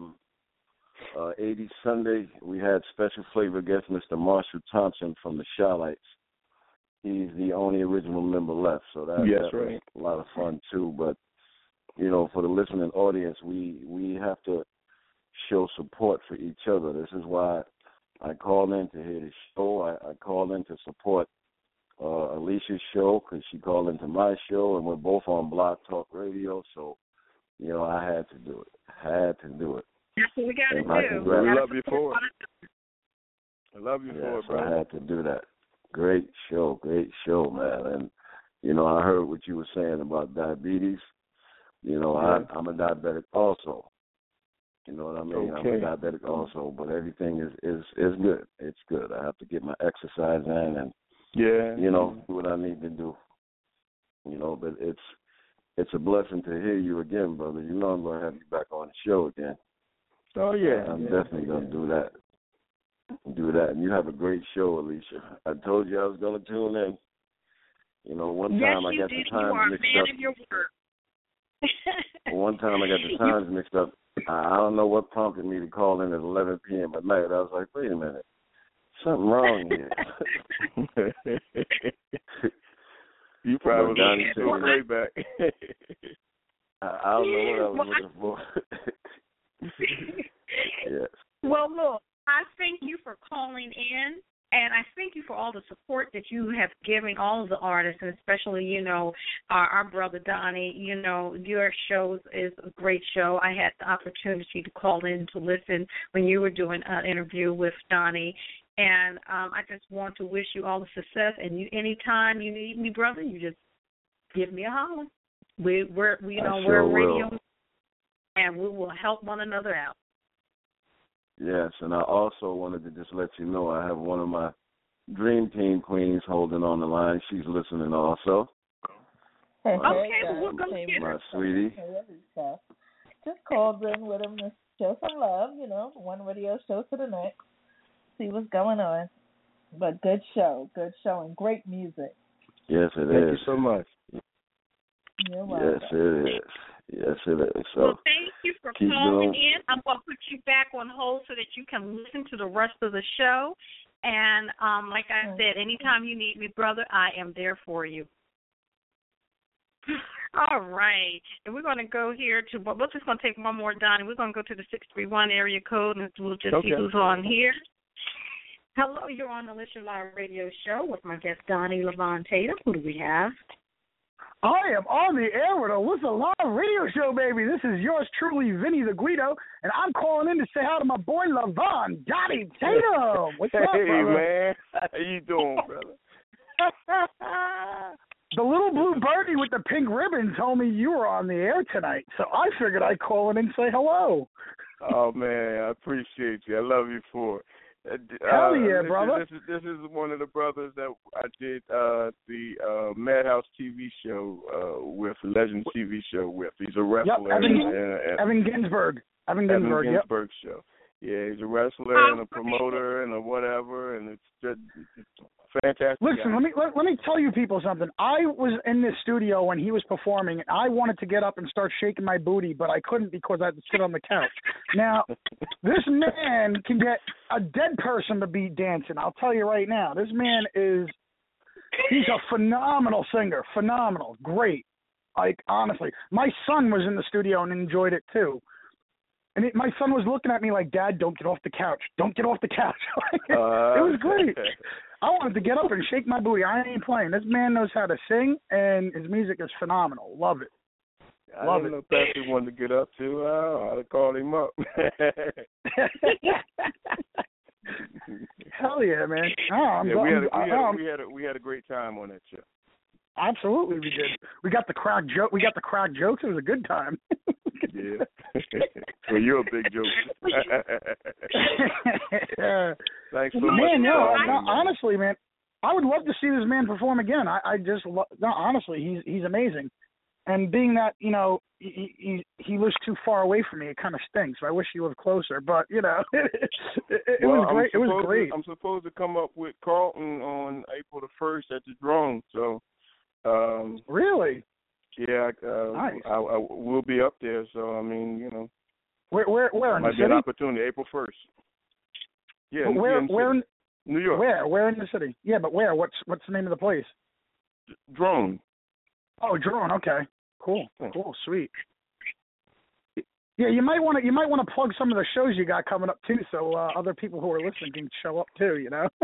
80 Sunday. We had special flavor guest Mr. Marshall Thompson from the Charlites. He's the only original member left, so that was a lot of fun too. But you know, for the listening audience, we have to show support for each other. This is why I called in to hear the show. I called in to support Alicia's show because she called into my show, and we're both on Blog Talk Radio. So, you know, I had to do it. That's what we got to do. I love you for it. I love you for it, bro. I had to do that. Great show, man. And, you know, I heard what you were saying about diabetes. You know, I'm a diabetic also. You know what I mean? Okay. I'm a diabetic also, but everything is good. It's good. I have to get my exercise in and, you know, do what I need to do. You know, but it's a blessing to hear you again, brother. You know I'm going to have you back on the show again. Oh, yeah. I'm definitely going to do that. And you have a great show, Alicia. I told you I was going to tune in. You know, one time I got the times mixed up. Of your word. One time I got the times mixed up. I don't know what prompted me to call in at 11 p.m. at night. I was like, wait a minute. Something wrong here. You probably was way back. I don't know what I was looking for. Yes. Well, look, I thank you for calling in, and I thank you for all the support that you have given all of the artists, and especially, you know, our brother Donnie. You know, your show is a great show. I had the opportunity to call in to listen when you were doing an interview with Donnie, and I just want to wish you all the success. And you, anytime you need me, brother, you just give me a holler. We're radio, and we will help one another out. Yes, and I also wanted to just let you know I have one of my Dream Team queens holding on the line. She's listening also. Okay, well, we'll go get her. My sweetie. Just called in with him to show some love, you know, one radio show to the next, see what's going on. But good show, and great music. Yes, it is. Thank you so much. You're welcome. Yes, it is. So, well, thank you for calling in. I'm going to put you back on hold so that you can listen to the rest of the show. And like I said, anytime you need me, brother, I am there for you. All right. And we're going to go here to, we're just going to take one more, Donnie. We're going to go to the 631 area code, and we'll just see who's on here. Hello, you're on the Listen Live radio show with my guest, Donnie Levon Tatum. Who do we have? I am on the air with a Listen Live radio show, baby. This is yours truly, Vinny the Guido, and I'm calling in to say hi to my boy Levon, Donnie Tatum. What's up, brother? Hey, man. How you doing, brother? The little blue birdie with the pink ribbon told me you were on the air tonight, so I figured I'd call in and say hello. Oh, man, I appreciate you. I love you for it. Hell yeah, brother. This is one of the brothers that I did the Madhouse TV show with, Legends TV show with. He's a wrestler. Yep, Evan Ginsberg. Evan Ginsberg show. Yeah, he's a wrestler and a promoter and a whatever, and it's just fantastic. Listen, let me tell you people something. I was in this studio when he was performing, and I wanted to get up and start shaking my booty, but I couldn't because I had to sit on the couch. Now, this man can get a dead person to be dancing. I'll tell you right now. This man he's a phenomenal singer. Phenomenal. Great. Like, honestly. My son was in the studio and enjoyed it, too. And my son was looking at me like, Dad, don't get off the couch. Don't get off the couch. It was great. I wanted to get up and shake my booty. I ain't playing. This man knows how to sing, and his music is phenomenal. Love it. I didn't know if he wanted to get up, too. I'd have called him up. Hell yeah, man. We had a great time on that show. Absolutely, we did. We got the crack joke. We got the crack jokes. It was a good time. Yeah. Well, you're a big joke. Thanks so much. Honestly, man, I would love to see this man perform again. Honestly, he's amazing. And being that, you know, he lives too far away from me, it kind of stinks. I wish he lived closer, but, you know, it was great. It was great. I'm supposed to come up with Carlton on April the 1st at the Drone, so. Really? Yeah, nice. I will be up there, so, I mean, you know. Where in the city? Might be an opportunity, April 1st. Yeah, where in New York. Where in the city? Yeah, but where? What's the name of the place? Drone. Oh, Drone. Okay. Cool. Sweet. Yeah, you might want to plug some of the shows you got coming up too, so other people who are listening can show up too. You know.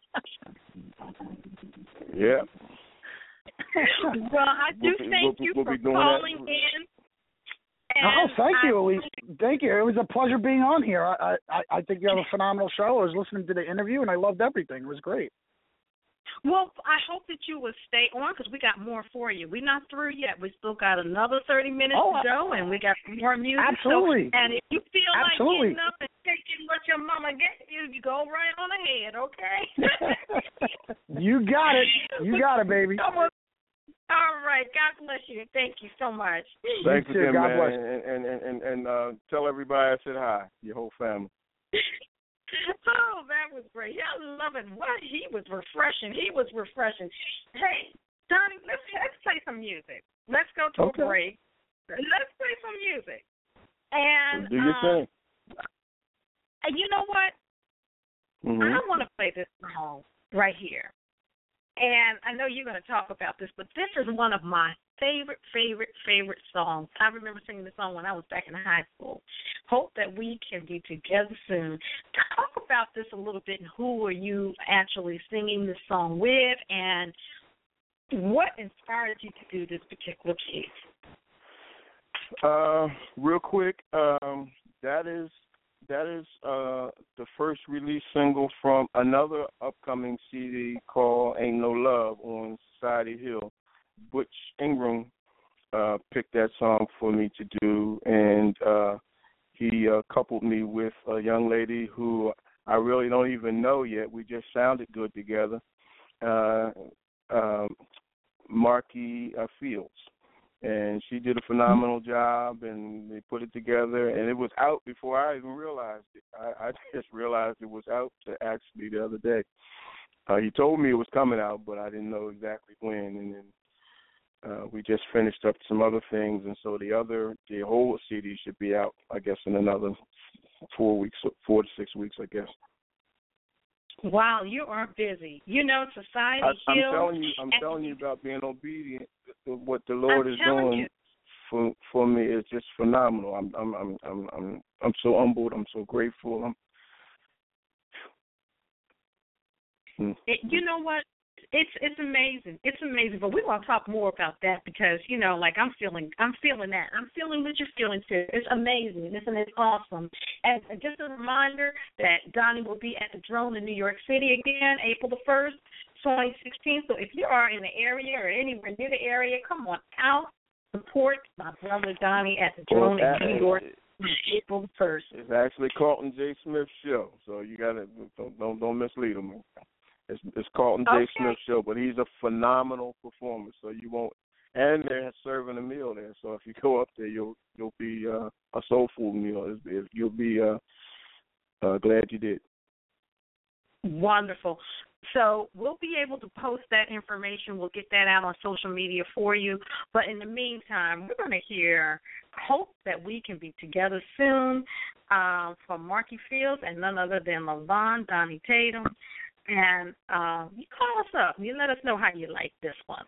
Yeah. Well, I do thank you for calling in. Thank you. Thank you. It was a pleasure being on here. I think you have a phenomenal show. I was listening to the interview, and I loved everything. It was great. Well, I hope that you will stay on because we got more for you. We're not through yet. We still got another 30 minutes to go, and we got more music. Absolutely. And if you feel like getting up and taking what your mama gave you, you go right on ahead, okay? You got it. You got it, baby. All right. God bless you. Thank you so much. Thanks again, God man. Bless. And tell everybody I said hi, your whole family. Oh, that was great. I love it. What? He was refreshing. Hey, Donnie, let's play some music. Let's go to a break. Let's play some music. And do your thing. And you know what? Mm-hmm. I want to play this song right here. And I know you're going to talk about this, but this is one of my favorite songs. I remember singing this song when I was back in high school. Hope that we can be together soon. Talk about this a little bit, and who are you actually singing this song with, and what inspired you to do this particular piece? Real quick, that is the first release single from another upcoming CD called Ain't No Love on Society Hill. Butch Ingram picked that song for me to do, and he coupled me with a young lady who I really don't even know yet. We just sounded good together, Marky Fields. And she did a phenomenal job, and they put it together, and it was out before I even realized it. I just realized it was out actually the other day. He told me it was coming out, but I didn't know exactly when, and then we just finished up some other things, and so the whole CD should be out, I guess, in another 4 to 6 weeks, I guess. Wow, you are busy. You know, Society Hill. I'm telling you about being obedient. what the Lord is doing for me is just phenomenal. I'm so humbled. I'm so grateful. You know what? It's amazing. It's amazing. But we're gonna talk more about that because, you know, like I'm feeling that. I'm feeling what you're feeling too. It's amazing. Isn't it awesome? And just a reminder that Donnie will be at the Drone in New York City again, April the 1st, 2016. So if you are in the area or anywhere near the area, come on out, support my brother Donnie at the Drone in New York. April the 1st. It's actually Carlton J. Smith's show, so you gotta don't mislead him. It's Carlton J. Smith's show, but he's a phenomenal performer. So you won't, and they're serving a meal there. So if you go up there, you'll be a soul food meal. You'll be glad you did. Wonderful. So we'll be able to post that information. We'll get that out on social media for you. But in the meantime, we're going to hope that we can be together soon from Marky Fields and none other than LaVon, Donnie Tatum. And you call us up. You let us know how you like this one.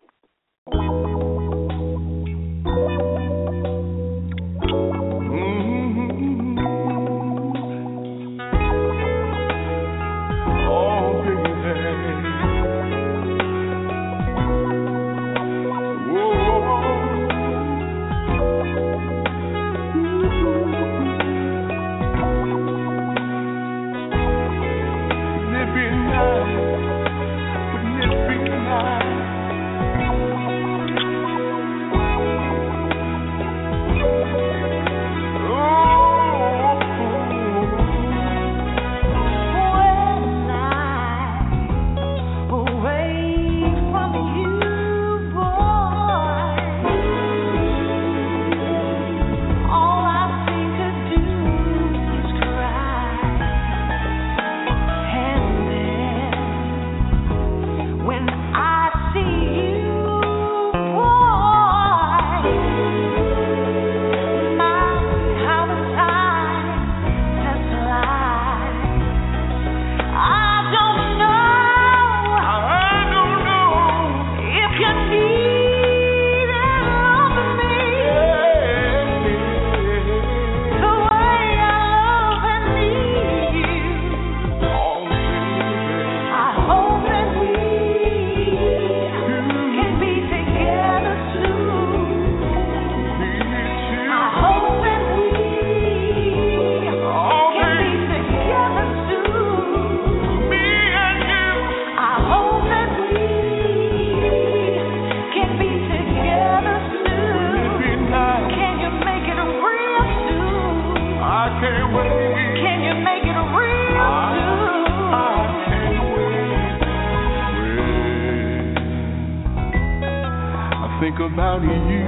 Think about you,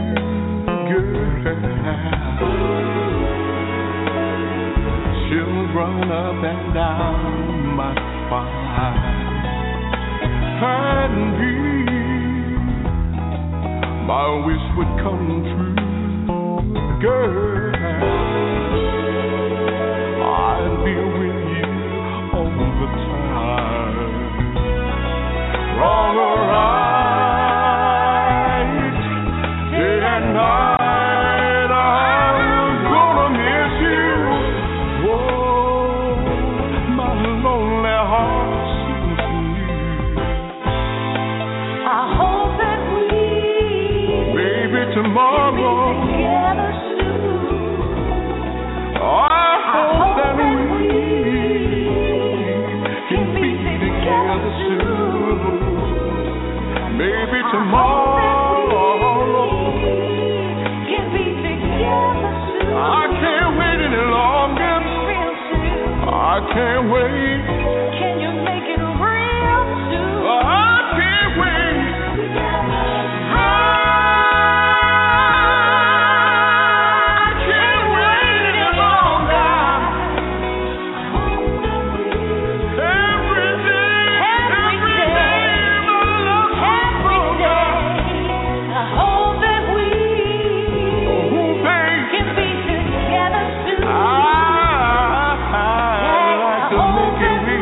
girl. She'll run up and down my spine, and my wish would come true, girl. I'd be with you all the time, wrong or right. Can't wait. Can you make it real soon? I can't wait. I can't wait any longer. Every day, my love I hope that we can be together soon. Make it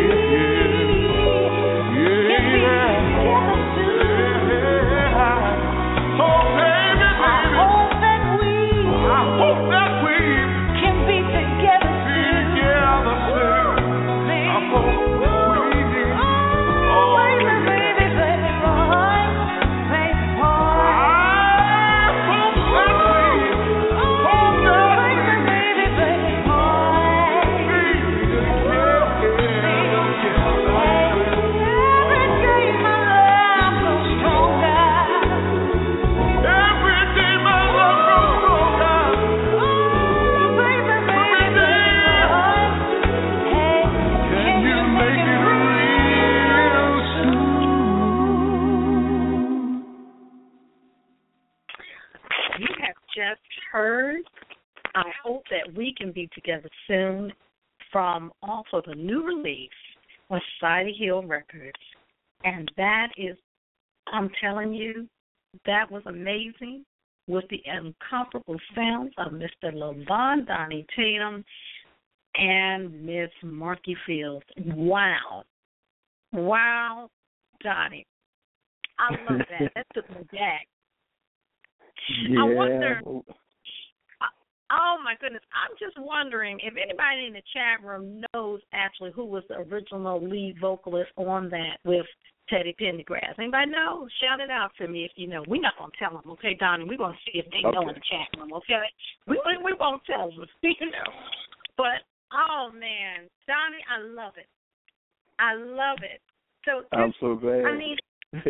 just heard, I Hope That We Can Be Together Soon, from off of a new release on Society Hill Records. And that is, I'm telling you, that was amazing with the incomparable sounds of Mr. LaVon Donnie Tatum and Miss Marky Fields. Wow. Wow, Donnie. I love that. That took me back. Yeah. I wonder, oh my goodness, I'm just wondering if anybody in the chat room knows actually who was the original lead vocalist on that with Teddy Pendergrass. Anybody know? Shout it out to me if you know. We're not going to tell them, okay, Donnie? We're going to see if they know in the chat room, okay? We won't tell them, you know. But, oh, man, Donnie, I love it. I love it. So I'm so glad. I mean,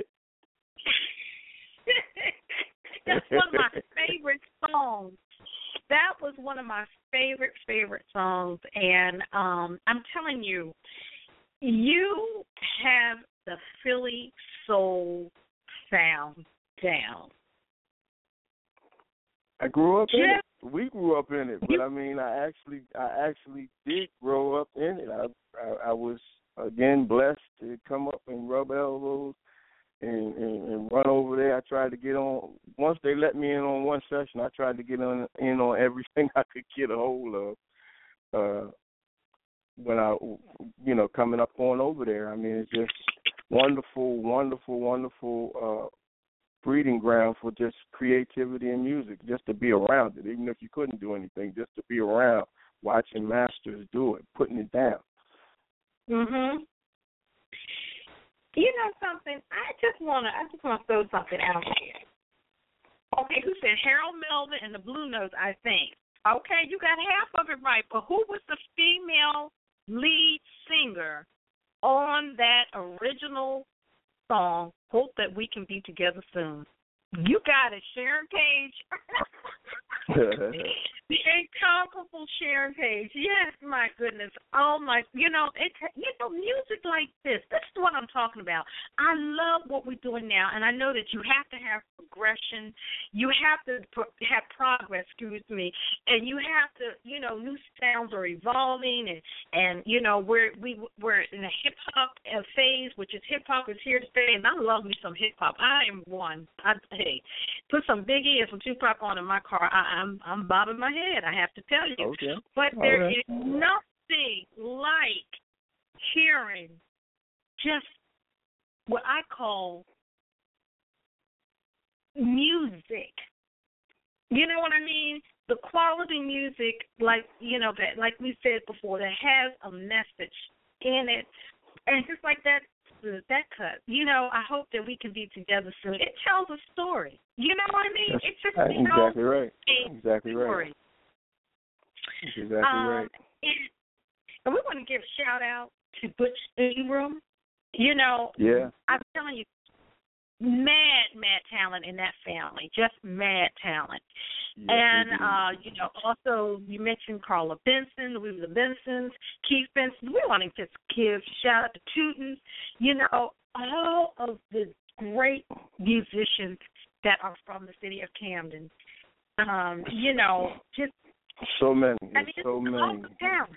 that's one of my favorite songs. That was one of my favorite songs. And I'm telling you, you have the Philly soul sound down. I grew up in it. We grew up in it, but I mean, I actually did grow up in it. I was again blessed to come up and rub elbows and run over there. I tried to get on. Once they let me in on one session, I tried to get in on everything I could get a hold of. When I, coming up on over there, I mean, it's just wonderful, wonderful, wonderful breeding ground for just creativity and music, just to be around it, even if you couldn't do anything, just to be around, watching masters do it, putting it down. Mhm. You know something? I just want to throw something out here. Okay, who said Harold Melvin and the Blue Notes? I think. Okay, you got half of it right, but who was the female lead singer on that original song, Hope That We Can Be Together Soon? You got it, Sharon Page. The incomparable Sharon Page. Yes, my goodness. Oh my, music like this. This is what I'm talking about. I love what we're doing now, and I know that you have to have progression. You have to have progress, and you have to, new sounds are evolving, and we're in a hip hop phase, which is hip hop is here to stay, and I love me some hip hop. I am one. Hey, put some Biggie and some Tupac on in my car. I'm bobbing my head, I have to tell you. Okay. But there is nothing like hearing just what I call music. You know what I mean? The quality music, like we said before, that has a message in it, and just like that cut. I hope that we can be together soon. It tells a story. You know what I mean? That's it's just exactly right. Exactly story. Right. Exactly right. And we want to give a shout out to Butch Ingram. Yeah. I'm telling you, mad talent in that family. Just mad talent. Yes, and, also you mentioned Carla Benson, Louisa Benson's, Keith Benson. We want to just give shout out to Tootin. All of the great musicians that are from the city of Camden. Just so many. So many. Awesome talent.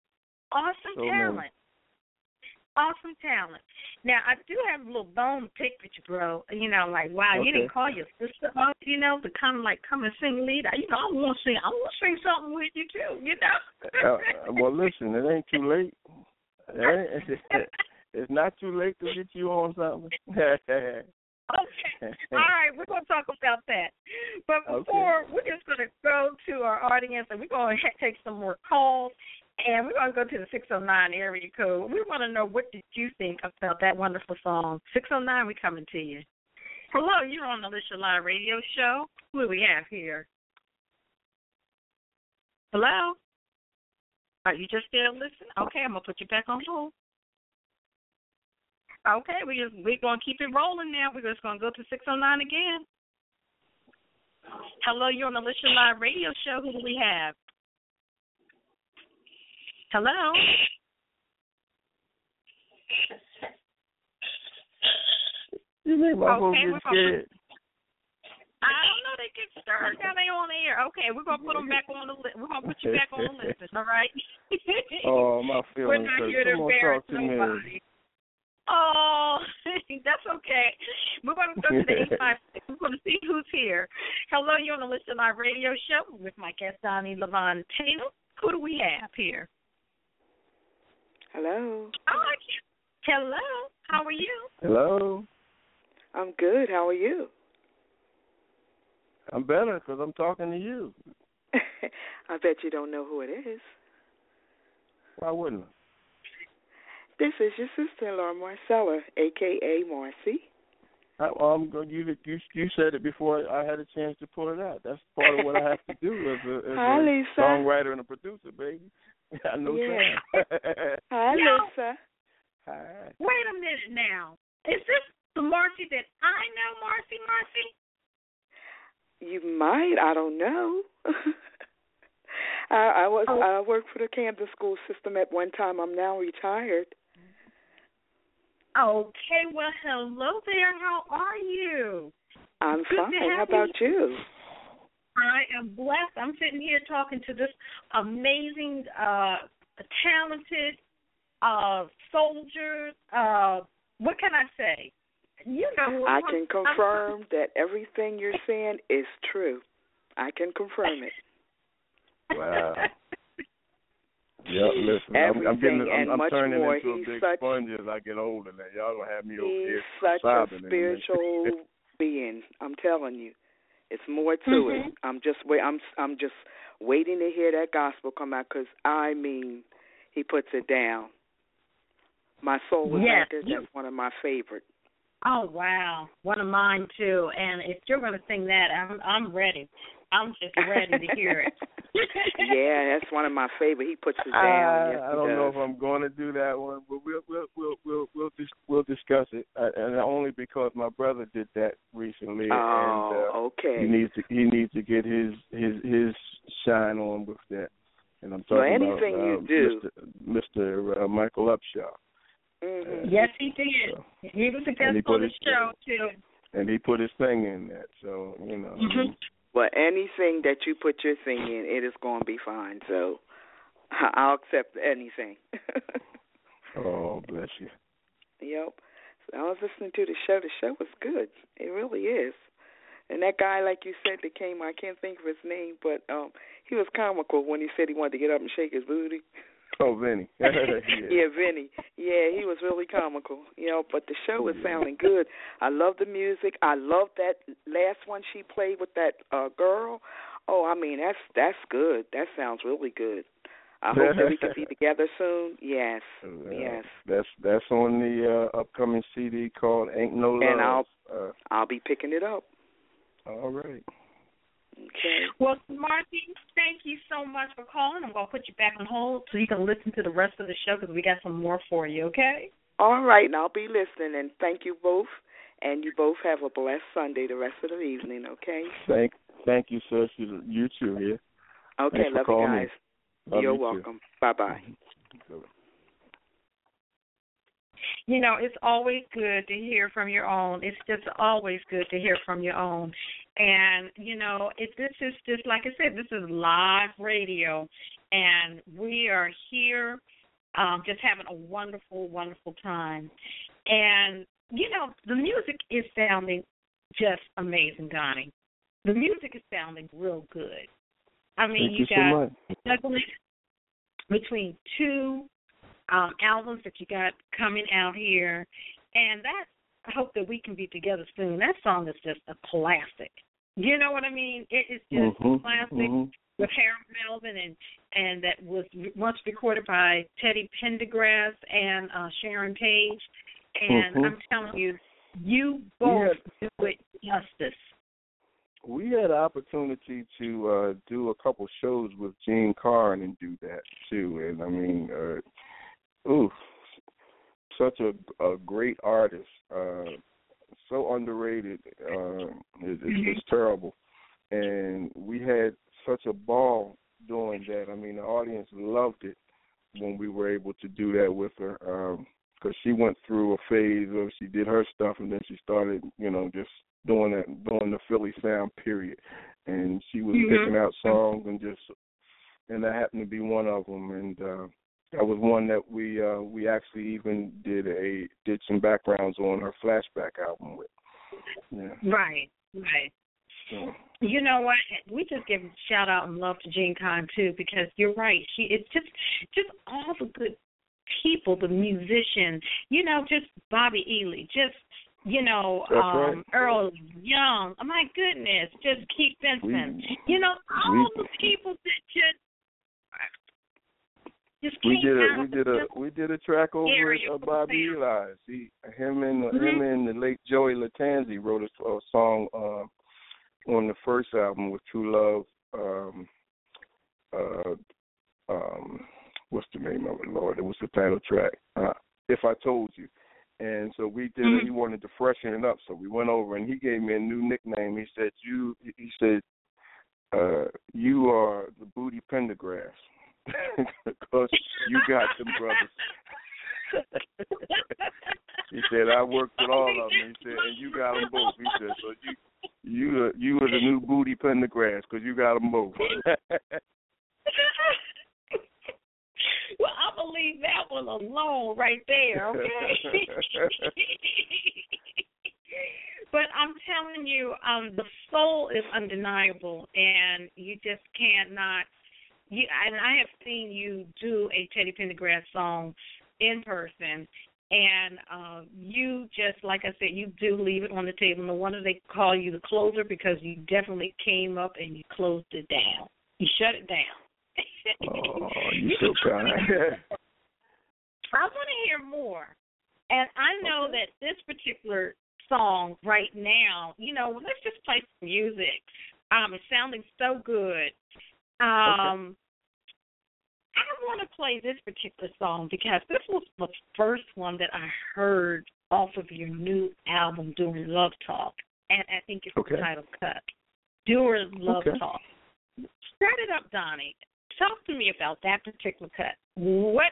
Awesome talent. Now, I do have a little bone to pick with you, bro. Wow, you didn't call your sister up, to come and sing lead. I want to sing something with you, too, Well, listen, it ain't too late. It's not too late to get you on something. Okay. All right, we're going to talk about that. But before, we're just going to go to our audience, and we're going to take some more calls. And we're going to go to the 609 area code. We want to know, what did you think about that wonderful song? 609, we coming to you. Hello, you're on the Alicia Live radio show. Who do we have here? Hello? Are you just there listening? Okay, I'm going to put you back on hold. Okay, we're going to keep it rolling now. We're just going to go to 609 again. Hello, you're on the Alicia Live radio show. Who do we have? Hello? You make my phone get scared. I don't know. they get started. Now they on the air. Okay, we're gonna put them back on the list. We're gonna put you back on the list. All right. Oh, my feelings. We're not here to embarrass nobody. Oh, that's okay. We're going to go to the 856. We're going to see who's here. Hello, you're on the Listen Live radio show with my guest, Donnie Levon Tatum. Who do we have here? Hello. Oh, hello. How are you? Hello. I'm good. How are you? I'm better because I'm talking to you. I bet you don't know who it is. Why wouldn't I? This is your sister-in-law, Marcella, a.k.a. Marcy. You said it before I had a chance to pull it out. That's part of what I have to do as Hi, a Lisa. songwriter and a producer, baby. I know that. Hi, Lisa. Hi. Wait a minute now. Is this the Marcy that I know, Marcy? You might. I don't know. I worked for the Kansas school system at one time. I'm now retired. Okay, well, hello there. How are you? I'm fine. How about you? I am blessed. I'm sitting here talking to this amazing, talented soldier. What can I say? You know, I can confirm that everything you're saying is true. I can confirm it. Wow. Yeah, listen, I'm turning more. into a big sponge as I get older now. Y'all gonna have me over here such sobbing. A spiritual being. I'm telling you, it's more to it. I'm just waiting to hear that gospel come out because he puts it down. My soul was actor. That's one of my favorites. Oh wow, one of mine too. And if you're gonna sing that, I'm ready. I'm just ready to hear it. Yeah, that's one of my favorite. He puts it down. Yes, I don't know if I'm going to do that one, but we'll discuss it. And only because my brother did that recently. Okay. He needs to get his shine on with that. And I'm talking anything about you do, Mr. Michael Upshaw. Mm-hmm. Yes, he did. So, he was a guest on the show too. And he put his thing in that. So Mm-hmm. But anything that you put your thing in, it is going to be fine. So I'll accept anything. Oh, bless you. Yep. So I was listening to the show. The show was good. It really is. And that guy, like you said, that came, I can't think of his name, but he was comical when he said he wanted to get up and shake his booty. Oh, Vinny. Yeah, Vinny. Yeah, he was really comical. But the show was sounding good. I love the music. I love that last one she played with that girl. Oh, that's good. That sounds really good. I hope that we can be together soon. Yes, yes. That's on the upcoming CD called Ain't No Love. And I'll be picking it up. All right. Okay. Well, Marcy, thank you so much for calling. I'm going to put you back on hold so you can listen to the rest of the show because we got some more for you, okay? All right, and I'll be listening, and thank you both, and you both have a blessed Sunday the rest of the evening, okay? Thank you, sir. You too, here. Okay, love you guys. You're welcome. Bye-bye. It's always good to hear from your own. It's just always good to hear from your own. And, this is just, like I said, this is live radio. And we are here just having a wonderful, wonderful time. And, the music is sounding just amazing, Donnie. The music is sounding real good. Thank you got juggling between two albums that you got coming out here, and I hope that we can be together soon. That song is just a classic. You know what I mean? It is just a classic with Harold Melvin, and that was once recorded by Teddy Pendergrass and Sharon Page. And I'm telling you, you both do it justice. We had an opportunity to do a couple shows with Gene Carn and do that too, and such a great artist, so underrated. It's terrible, and we had such a ball doing that. The audience loved it when we were able to do that with her, because she went through a phase where she did her stuff, and then she started, just doing the Philly always sound, period. And she was picking out songs and that happened to be one of them. And that was one that we actually even did some backgrounds on her flashback album with. Yeah. Right. So. You know what? We just give a shout out and love to Jean Conn too, because you're right. It's just all the good people, the musicians. Just Bobby Ely, just right. Earl Young. Oh my goodness, just Keith Vincent. All the people that we did a track over at Bobby Eli. Him and the late Joey Lattanzi wrote a song on the first album with True Love. What's the name of it, Lord? It was the title track, If I Told You. And so we did it. He wanted to freshen it up, so we went over and he gave me a new nickname. He said, you are the Booty Pendergrass. Because you got them brothers. He said, I worked with all of them. He said, and you got them both. He said, so you are the new Booty Pendergrass because you got them both. Well, I believe that one alone right there, okay? But I'm telling you, the soul is undeniable, and you just cannot. And I have seen you do a Teddy Pendergrass song in person, and you just, like I said, you do leave it on the table. No wonder they call you the closer, because you definitely came up and you closed it down. You shut it down. Oh, you're so kind. I want to hear more. And I know that this particular song right now, let's just play some music. It's sounding so good. I want to play this particular song because this was the first one that I heard off of your new album, During Love Talk. And I think it's the title cut. During Love Talk. Start it up, Donnie. Talk to me about that particular cut. What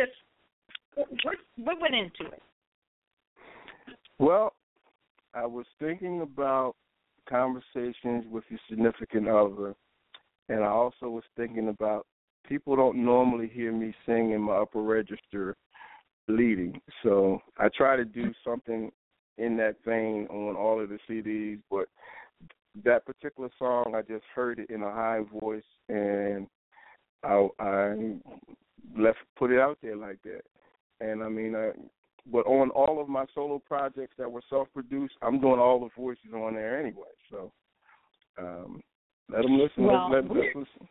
went into it? Well, I was thinking about conversations with your significant other, and I also was thinking about people don't normally hear me sing in my upper register leading. So I try to do something in that vein on all of the CDs, but that particular song, I just heard it in a high voice, and I put it out there like that. And I mean, but on all of my solo projects that were self-produced, I'm doing all the voices on there anyway. So let them listen. Well, let's listen.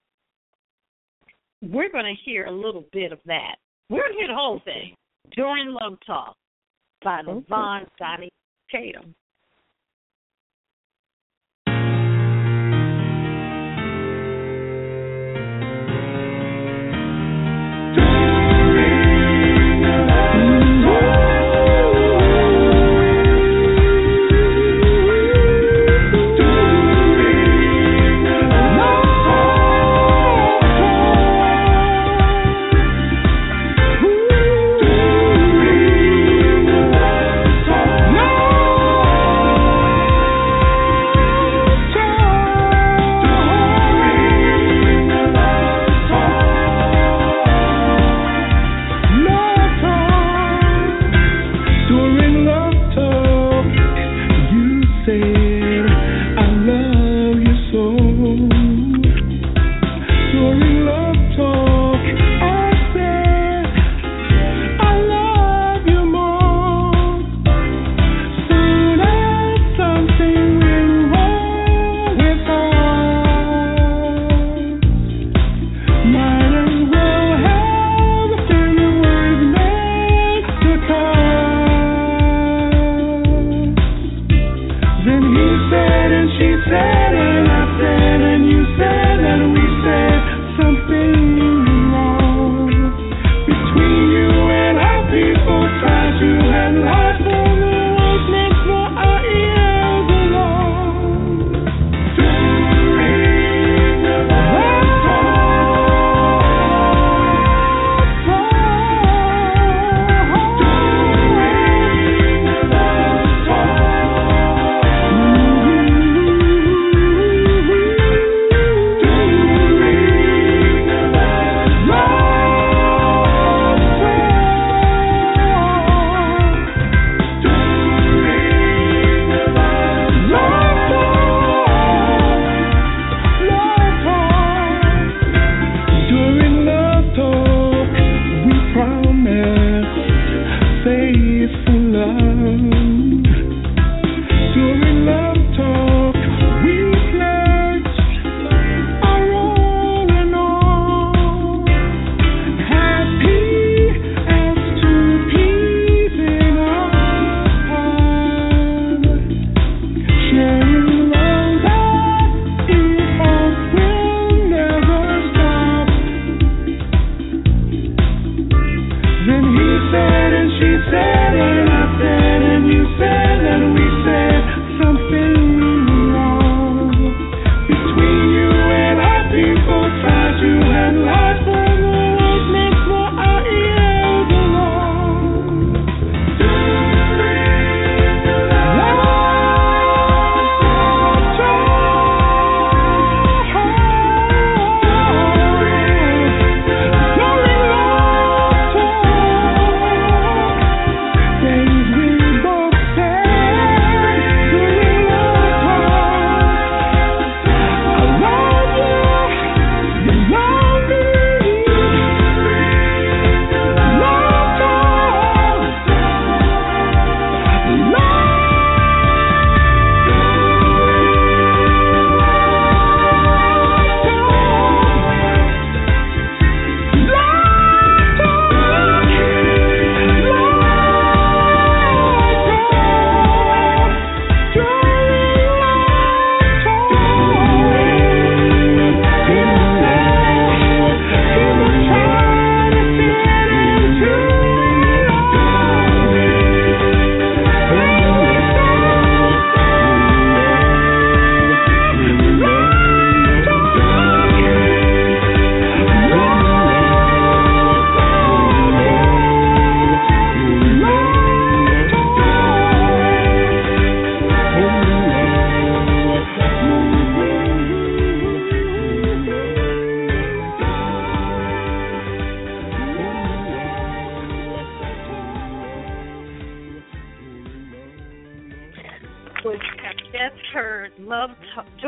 We're going to hear a little bit of that. We're going to hear the whole thing. During Love Talk by LaVon Donnie Tatum.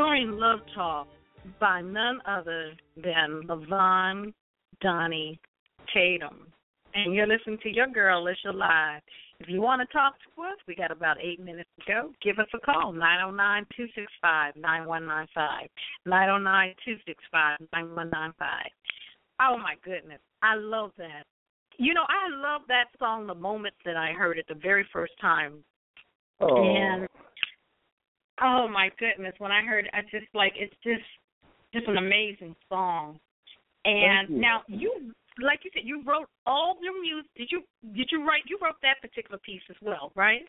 enjoying Love Talk by none other than LaVon Donnie Tatum. And you're listening to your girl, Lisha Live. If you want to talk to us, we got about 8 minutes to go. Give us a call, 909-265-9195, 909-265-9195. Oh, my goodness. I love that. You know, I love that song the moment that I heard it the very first time. Oh. And, oh, my goodness, when I heard it, I just, like, it's just an amazing song. And now you, like you said, you wrote all your music. Did you write? You wrote that particular piece as well, right?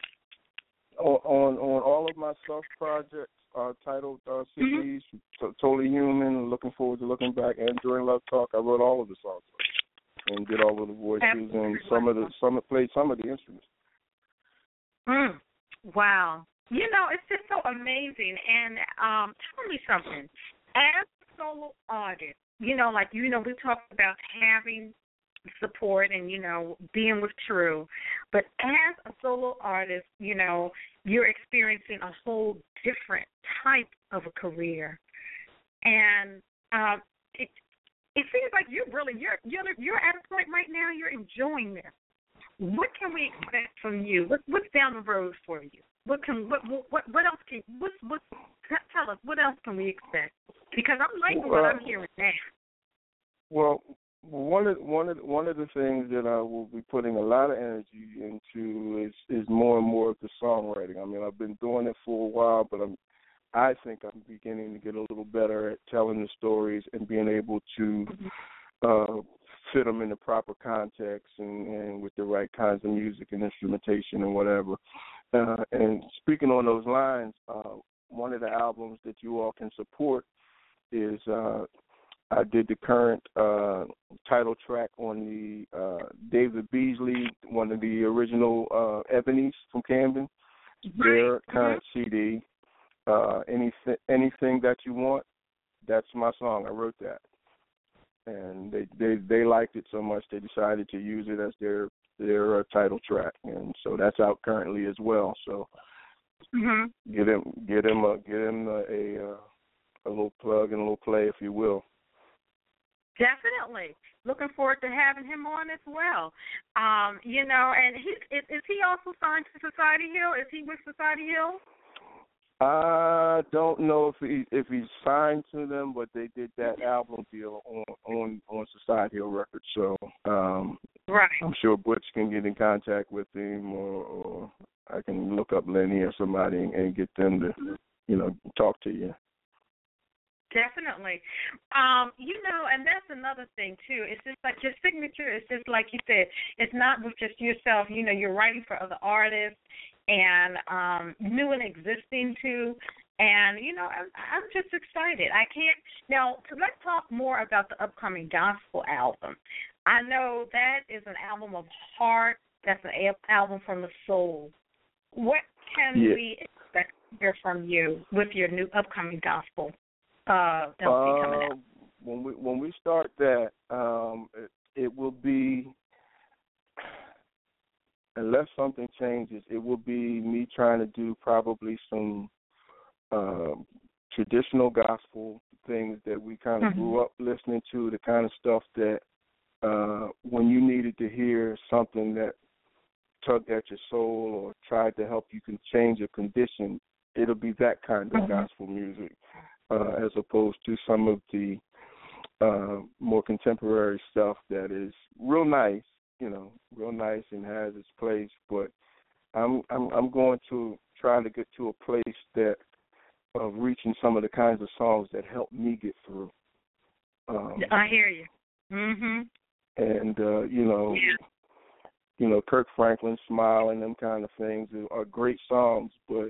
On all of my self projects, titled CDs, Totally Human, Looking Forward to Looking Back, and During Love Talk, I wrote all of the songs and did all of the voices. Absolutely. And played some of the instruments. Wow. You know, it's just so amazing. And tell me something. As a solo artist, you know, like, you know, we talked about having support and, you know, being with True. But as a solo artist, you know, you're experiencing a whole different type of a career. And it seems like you're at a point right now, you're enjoying this. What can we expect from you? What's down the road for you? What else can tell us? What else can we expect? Because I'm liking what I'm hearing now. Well, one of the things that I will be putting a lot of energy into is more and more of the songwriting. I mean, I've been doing it for a while, but I think I'm beginning to get a little better at telling the stories and being able to fit them in the proper context and with the right kinds of music and instrumentation and whatever. And speaking on those lines, one of the albums that you all can support is I did the current title track on the David Beasley, one of the original Ebonies from Camden. Their current CD, Anything That You Want, that's my song. I wrote that. And they liked it so much they decided to use it as their title track, and so that's out currently as well. So get him a little plug and a little play, if you will. Definitely. Looking forward to having him on as well. You know, and is he also signed to Society Hill? Is he with Society Hill? I don't know if he's signed to them, but they did that album deal on Society Hill Records. So right. I'm sure Butch can get in contact with him, or I can look up Lenny or somebody and get them to, you know, talk to you. Definitely. You know, and that's another thing, too. It's just like your signature, it's just like you said, it's not with just yourself. You know, you're writing for other artists and new and existing, too. And, you know, I'm just excited. Now, let's talk more about the upcoming gospel album. I know that is an album of heart. That's an album from the soul. What can we expect to hear from you with your new upcoming gospel LP coming out? When we start that, it will be, unless something changes, it will be me trying to do probably some traditional gospel things that we kind of grew up listening to, the kind of stuff that when you needed to hear something that tugged at your soul or tried to help you can change a condition, it'll be that kind of gospel music. As opposed to some of the more contemporary stuff that is real nice, you know, real nice and has its place. But I'm going to try to get to a place that of reaching some of the kinds of songs that help me get through. I hear you. And you know, Kirk Franklin, Smile, and them kind of things are great songs, but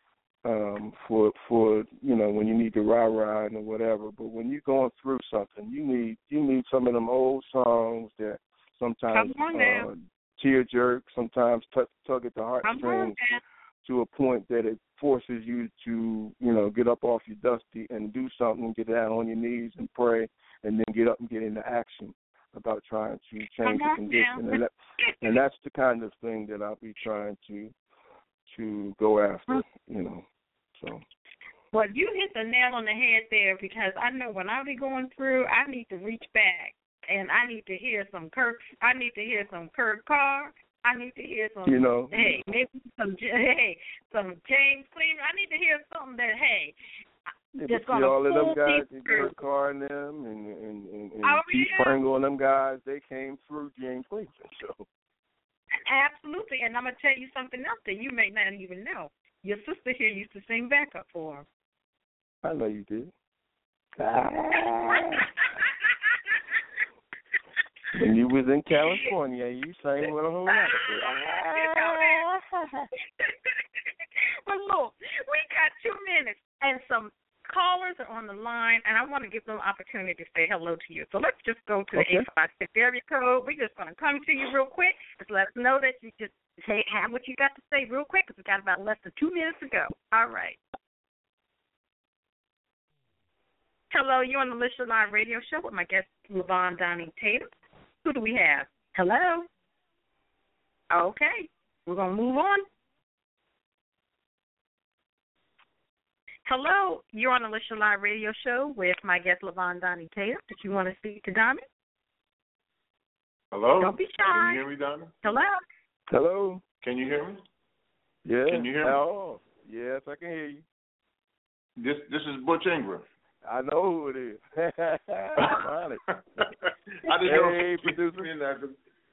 for you know, when you need to rah-rah and whatever, but when you're going through something, you need some of them old songs that sometimes tear jerk, sometimes tug at the heartstrings to a point that it forces you to, you know, get up off your dusty and do something, get down on your knees and pray, and then get up and get into action about trying to change the condition. And that's the kind of thing that I'll be trying to go after, you know. So Well, you hit the nail on the head there, because I know when I be going through, I need to reach back and I need to hear some Kurt. I need to hear some Kurt Carr. I need to hear some. Hey, maybe some James Cleveland. I need to hear something that just gonna all of them guys, Kurt Carr and them, and Pete Pringle and them guys, they came through James Cleveland. So. Absolutely, and I'm gonna tell you something else that you may not even know. Your sister here used to sing backup for him. I know you did. When you was in California, you sang with a whole lot of Well, look, we got 2 minutes, and some callers are on the line, and I want to give them an opportunity to say hello to you. So let's just go to the 856 area code. We're just going to come to you real quick. Just let us know that you just have what you got to say real quick, because we got about less than 2 minutes to go. All right. Hello, you're on the Alicia Live Radio Show with my guest, LaVon Donnie Tatum. Who do we have? Hello? Okay. We're going to move on. Hello, you're on the Alicia Live Radio Show with my guest, LaVon Donnie Tatum. Did you want to speak to Diamond? Hello? Don't be shy. Can you hear me, Diamond? Hello? Hello? Can you hear me? Yeah. Can you hear me? Oh, yes, I can hear you. This is Butch Ingram. I know who it is. I'm on it. I didn't know. Hey, producer.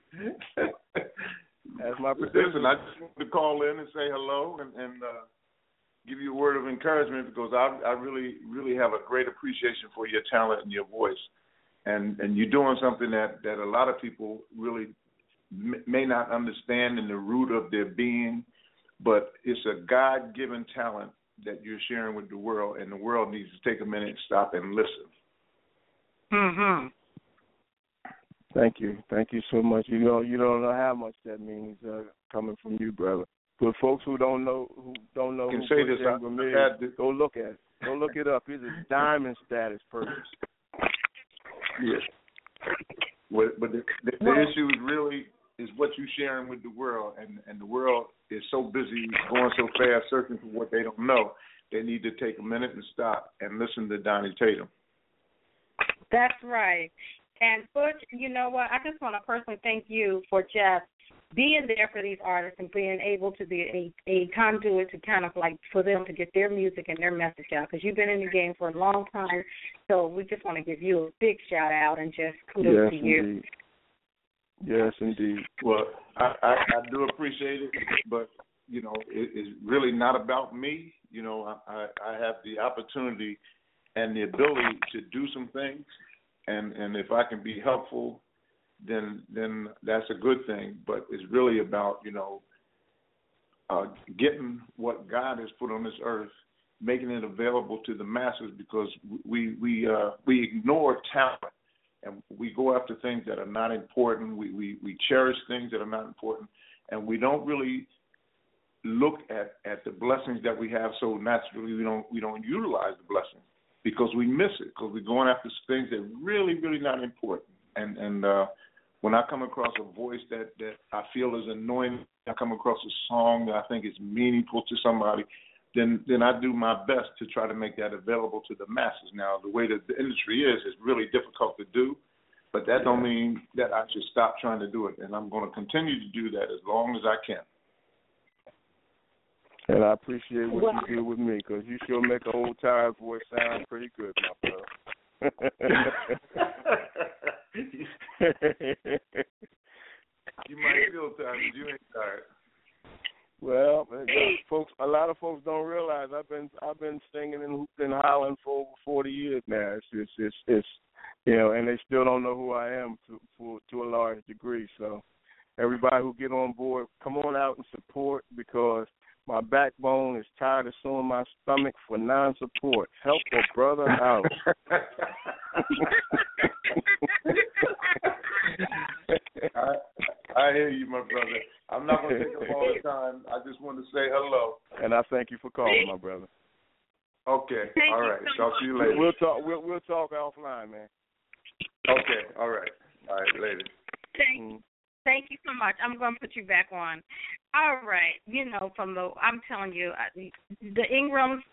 That's my producer. Listen, I just wanted to call in and say hello and give you a word of encouragement, because I really, really have a great appreciation for your talent and your voice. And you're doing something that a lot of people really may not understand in the root of their being, but it's a God-given talent that you're sharing with the world, and the world needs to take a minute and stop and listen. Mm-hmm. Thank you so much. You don't know how much that means coming from you, brother. For folks who don't know who Butch Ingram is, go look at it. Go look it up. He's a diamond status person. Yes. But the issue is really is what you're sharing with the world, and the world is so busy going so fast searching for what they don't know. They need to take a minute and stop and listen to Donnie Tatum. That's right. And Butch, you know what? I just want to personally thank you for just being there for these artists and being able to be a conduit to kind of like for them to get their music and their message out, because you've been in the game for a long time. So we just want to give you a big shout out and just kudos to you. Indeed. Yes, indeed. Well, I do appreciate it, but, it's really not about me. I have the opportunity and the ability to do some things, and if I can be helpful, then that's a good thing. But it's really about, getting what God has put on this earth, making it available to the masses, because we ignore talent. And we go after things that are not important. We cherish things that are not important, and we don't really look at the blessings that we have. So naturally, we don't utilize the blessings because we miss it, because we're going after things that are really, really not important. And when I come across a voice that I feel is anointing, I come across a song that I think is meaningful to somebody, then I do my best to try to make that available to the masses. Now, the way that the industry is really difficult to do, but that don't mean that I should stop trying to do it. And I'm going to continue to do that as long as I can. And I appreciate what you do with me, because you sure make an old tired voice sound pretty good, my brother. You might feel tired, but you ain't tired. Well, folks, a lot of folks don't realize I've been singing and hooping and hollering for over 40 years now. It's and they still don't know who I am to a large degree. So everybody who get on board, come on out and support, because my backbone is tired of suing my stomach for non-support. Help a brother out. I hear you, my brother. I'm not going to take up all the time. I just wanted to say hello. And I thank you for calling, my brother. Okay. All right. Talk to you later. We'll talk offline, man. Okay. All right. Later. Thank you so much. I'm going to put you back on. All right. I'm telling you, the Ingrams,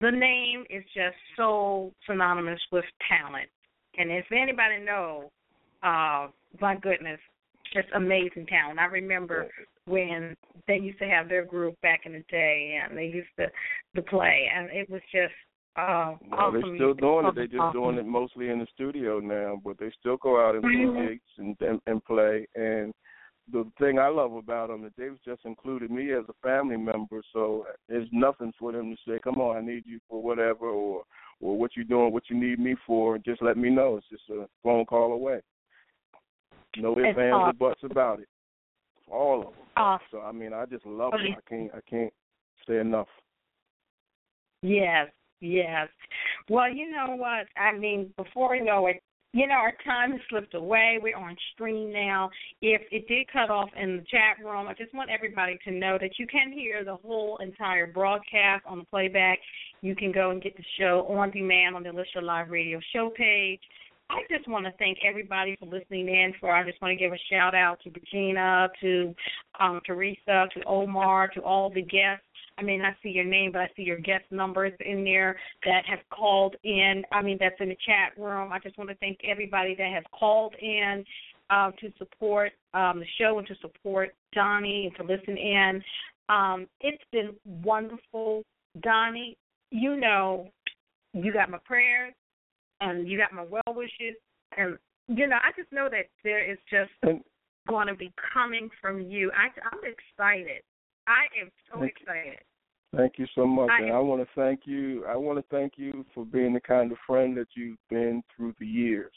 the name is just so synonymous with talent. And if anybody knows, my goodness, just amazing talent. I remember when they used to have their group back in the day, and they used to play, and it was just awesome. They're still doing it. They're just doing it mostly in the studio now, but they still go out and do gigs and play. And the thing I love about them is they've just included me as a family member, so there's nothing for them to say, come on, I need you for whatever, or what you doing, what you need me for, just let me know. It's just a phone call away. No ifs, ands, or buts about it. All of them. Awesome. So, I mean, I just love them. I can't say enough. Yes. Well, you know what? I mean, before we know it, our time has slipped away. We're on stream now. If it did cut off in the chat room, I just want everybody to know that you can hear the whole entire broadcast on the playback. You can go and get the show on demand on the Alicia Live Radio show page. I just want to thank everybody for listening in. I just want to give a shout-out to Regina, to Teresa, to Omar, to all the guests. I may not see your name, but I see your guest numbers in there that have called in. I mean, that's in the chat room. I just want to thank everybody that has called in to support the show and to support Donnie and to listen in. It's been wonderful. Donnie, you got my prayers and you got my well wishes. And, I just know that there is just going to be coming from you. I'm excited. I am so excited. Thank you so much, and I want to thank you. I want to thank you for being the kind of friend that you've been through the years.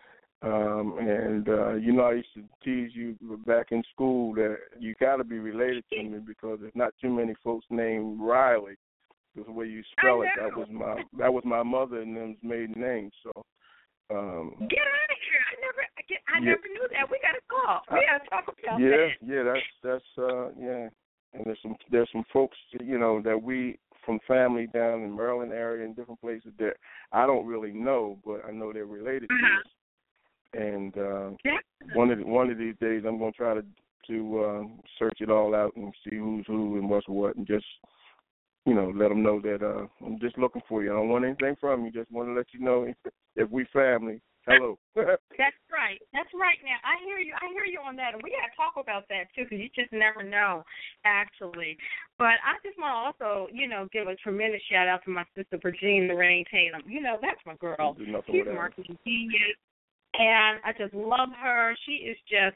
I used to tease you back in school that you got to be related to me because there's not too many folks named Riley. Because the way you spell it, that was my mother and them's maiden name. So. Get out of here! I never knew that. We got to talk. We got to talk about that. Yeah, that's. And there's some folks, that we from family down in Maryland area and different places that I don't really know, but I know they're related to us. And one of these days I'm going to try to search it all out and see who's who and what's what, and just let them know that I'm just looking for you. I don't want anything from you. Just want to let you know if we family. Hello. That's right. Now, I hear you on that, and we got to talk about that, too, because you just never know, actually. But I just want to also, give a tremendous shout-out to my sister, Virginia Lorraine Tatum. That's my girl. She's a marketing genius, and I just love her. She is just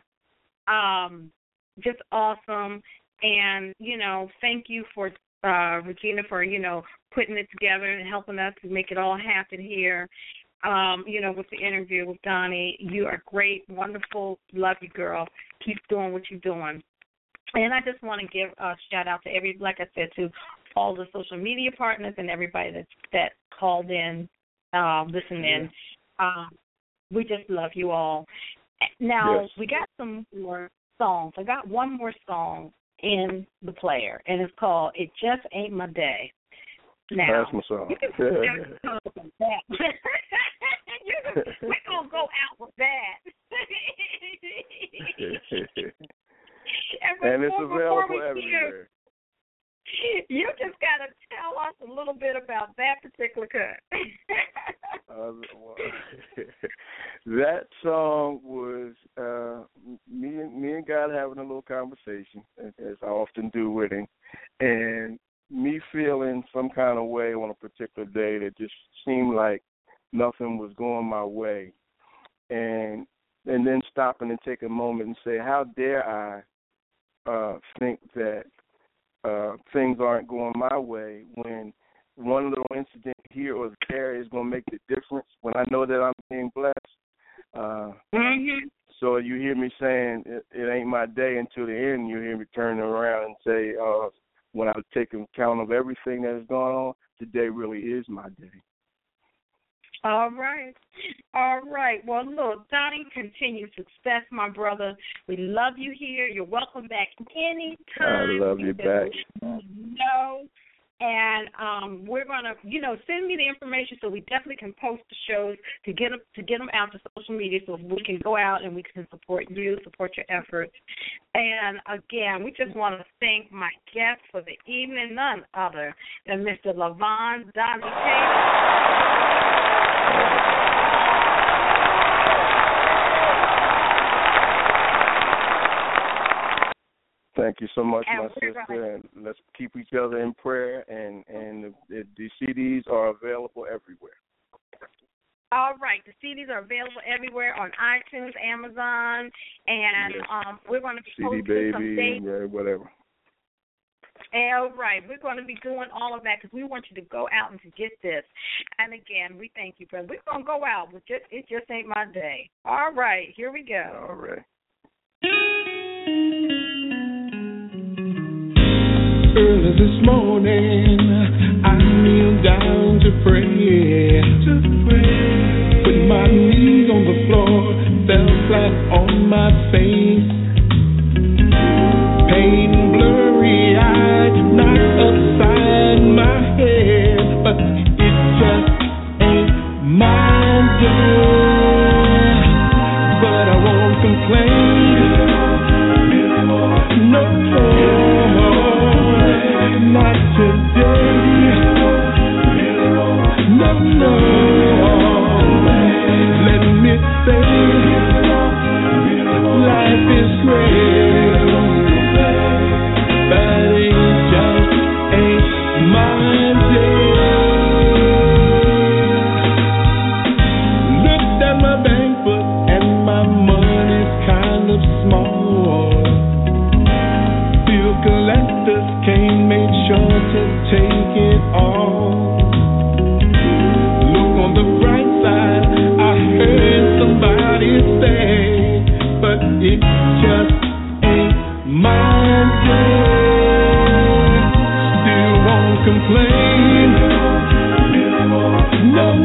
awesome. And, thank you for Regina for, putting it together and helping us to make it all happen here. With the interview with Donnie. You are great, wonderful, love you, girl. Keep doing what you're doing. And I just want to give a shout-out to like I said, to all the social media partners and everybody that called in, listened in. We just love you all. Now, we got some more songs. I got one more song in the player, and it's called It Just Ain't My Day. Now, that's my song. You can talk about that. We're going to go out with that. and it's available everywhere. You just got to tell us a little bit about that particular cut. That song was me and God having a little conversation, as I often do with him, and me feeling some kind of way on a particular day that just seemed like nothing was going my way, and then stopping and taking a moment and say, how dare I think that things aren't going my way when one little incident here or there is going to make the difference when I know that I'm being blessed. So you hear me saying it ain't my day until the end. You hear me turn around and say, when I take account of everything that has gone on, today really is my day. All right. Well, look, Donnie, continued success, my brother. We love you here. You're welcome back anytime. I love you back. And we're going to, send me the information so we definitely can post the shows to get them out to social media so we can go out and we can support you, support your efforts. And, again, we just want to thank my guest for the evening, none other than Mr. Levon Donnie Tatum. Thank you so much, my sister, and let's keep each other in prayer, and the CDs are available everywhere. All right, the CDs are available everywhere on iTunes, Amazon, and we're going to be posting some dates. Whatever. All right, we're going to be doing all of that because we want you to go out and to get this. And, again, we thank you, brother. We're going to go out, but it just ain't my day. All right, here we go. All right. Early this morning, I kneel down to pray. With my knees on the floor, fell flat on my face. Pain blurry eyed, knocked aside my head, but it just ain't my day. But I won't complain. No. Not today. No. Let me say, life is great, but it just ain't my day. Looked at my bank book and my money's kind of small. Bill collectors came, made sure to take it all. Look on the bright side, I heard somebody say, but it just ain't my day. Still won't complain. No,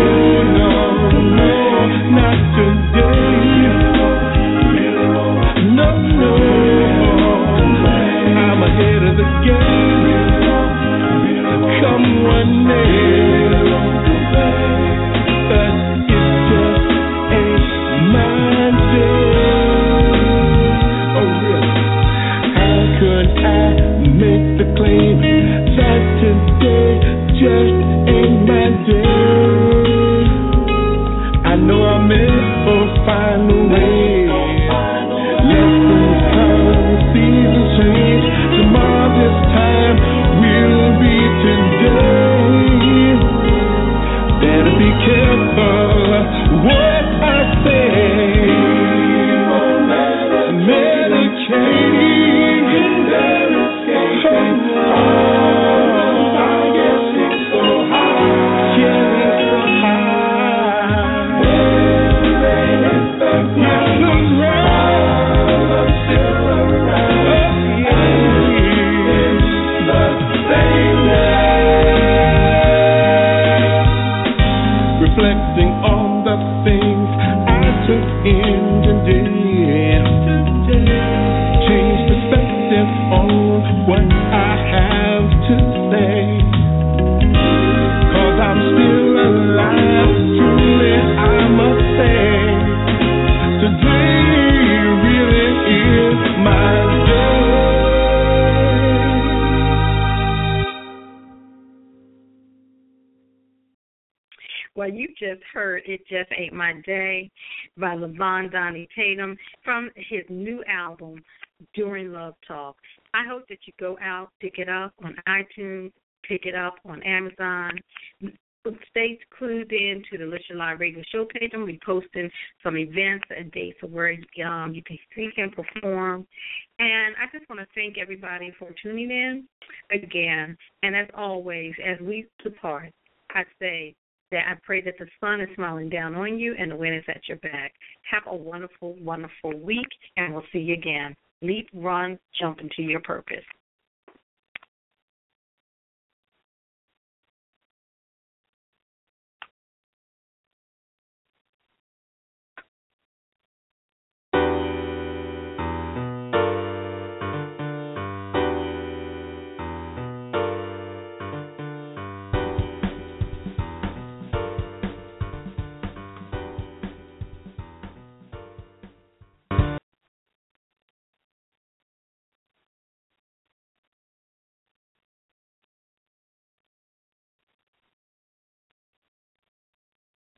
not today. No. I'm ahead of the game. Come one day, but it just ain't my day. Oh, really? How could I make the claim that today just ain't my day? I know I may find a way. Lessons come, seasons change. Tomorrow this time will be today. Better be careful what I say. Reflecting on the things I took in today, change perspective on what I have to say, 'cause I'm still alive, truly I must say, today really is my day. Well, you just heard It Just Ain't My Day by Levon Donnie Tatum from his new album, During Love Talk. I hope that you go out, pick it up on iTunes, pick it up on Amazon. Stay clued in to the Listen Live Radio show page. I'm going to be posting some events and dates of where you can sing and perform. And I just want to thank everybody for tuning in again. And as always, as we depart, I say, that I pray that the sun is smiling down on you and the wind is at your back. Have a wonderful, wonderful week, and we'll see you again. Leap, run, jump into your purpose.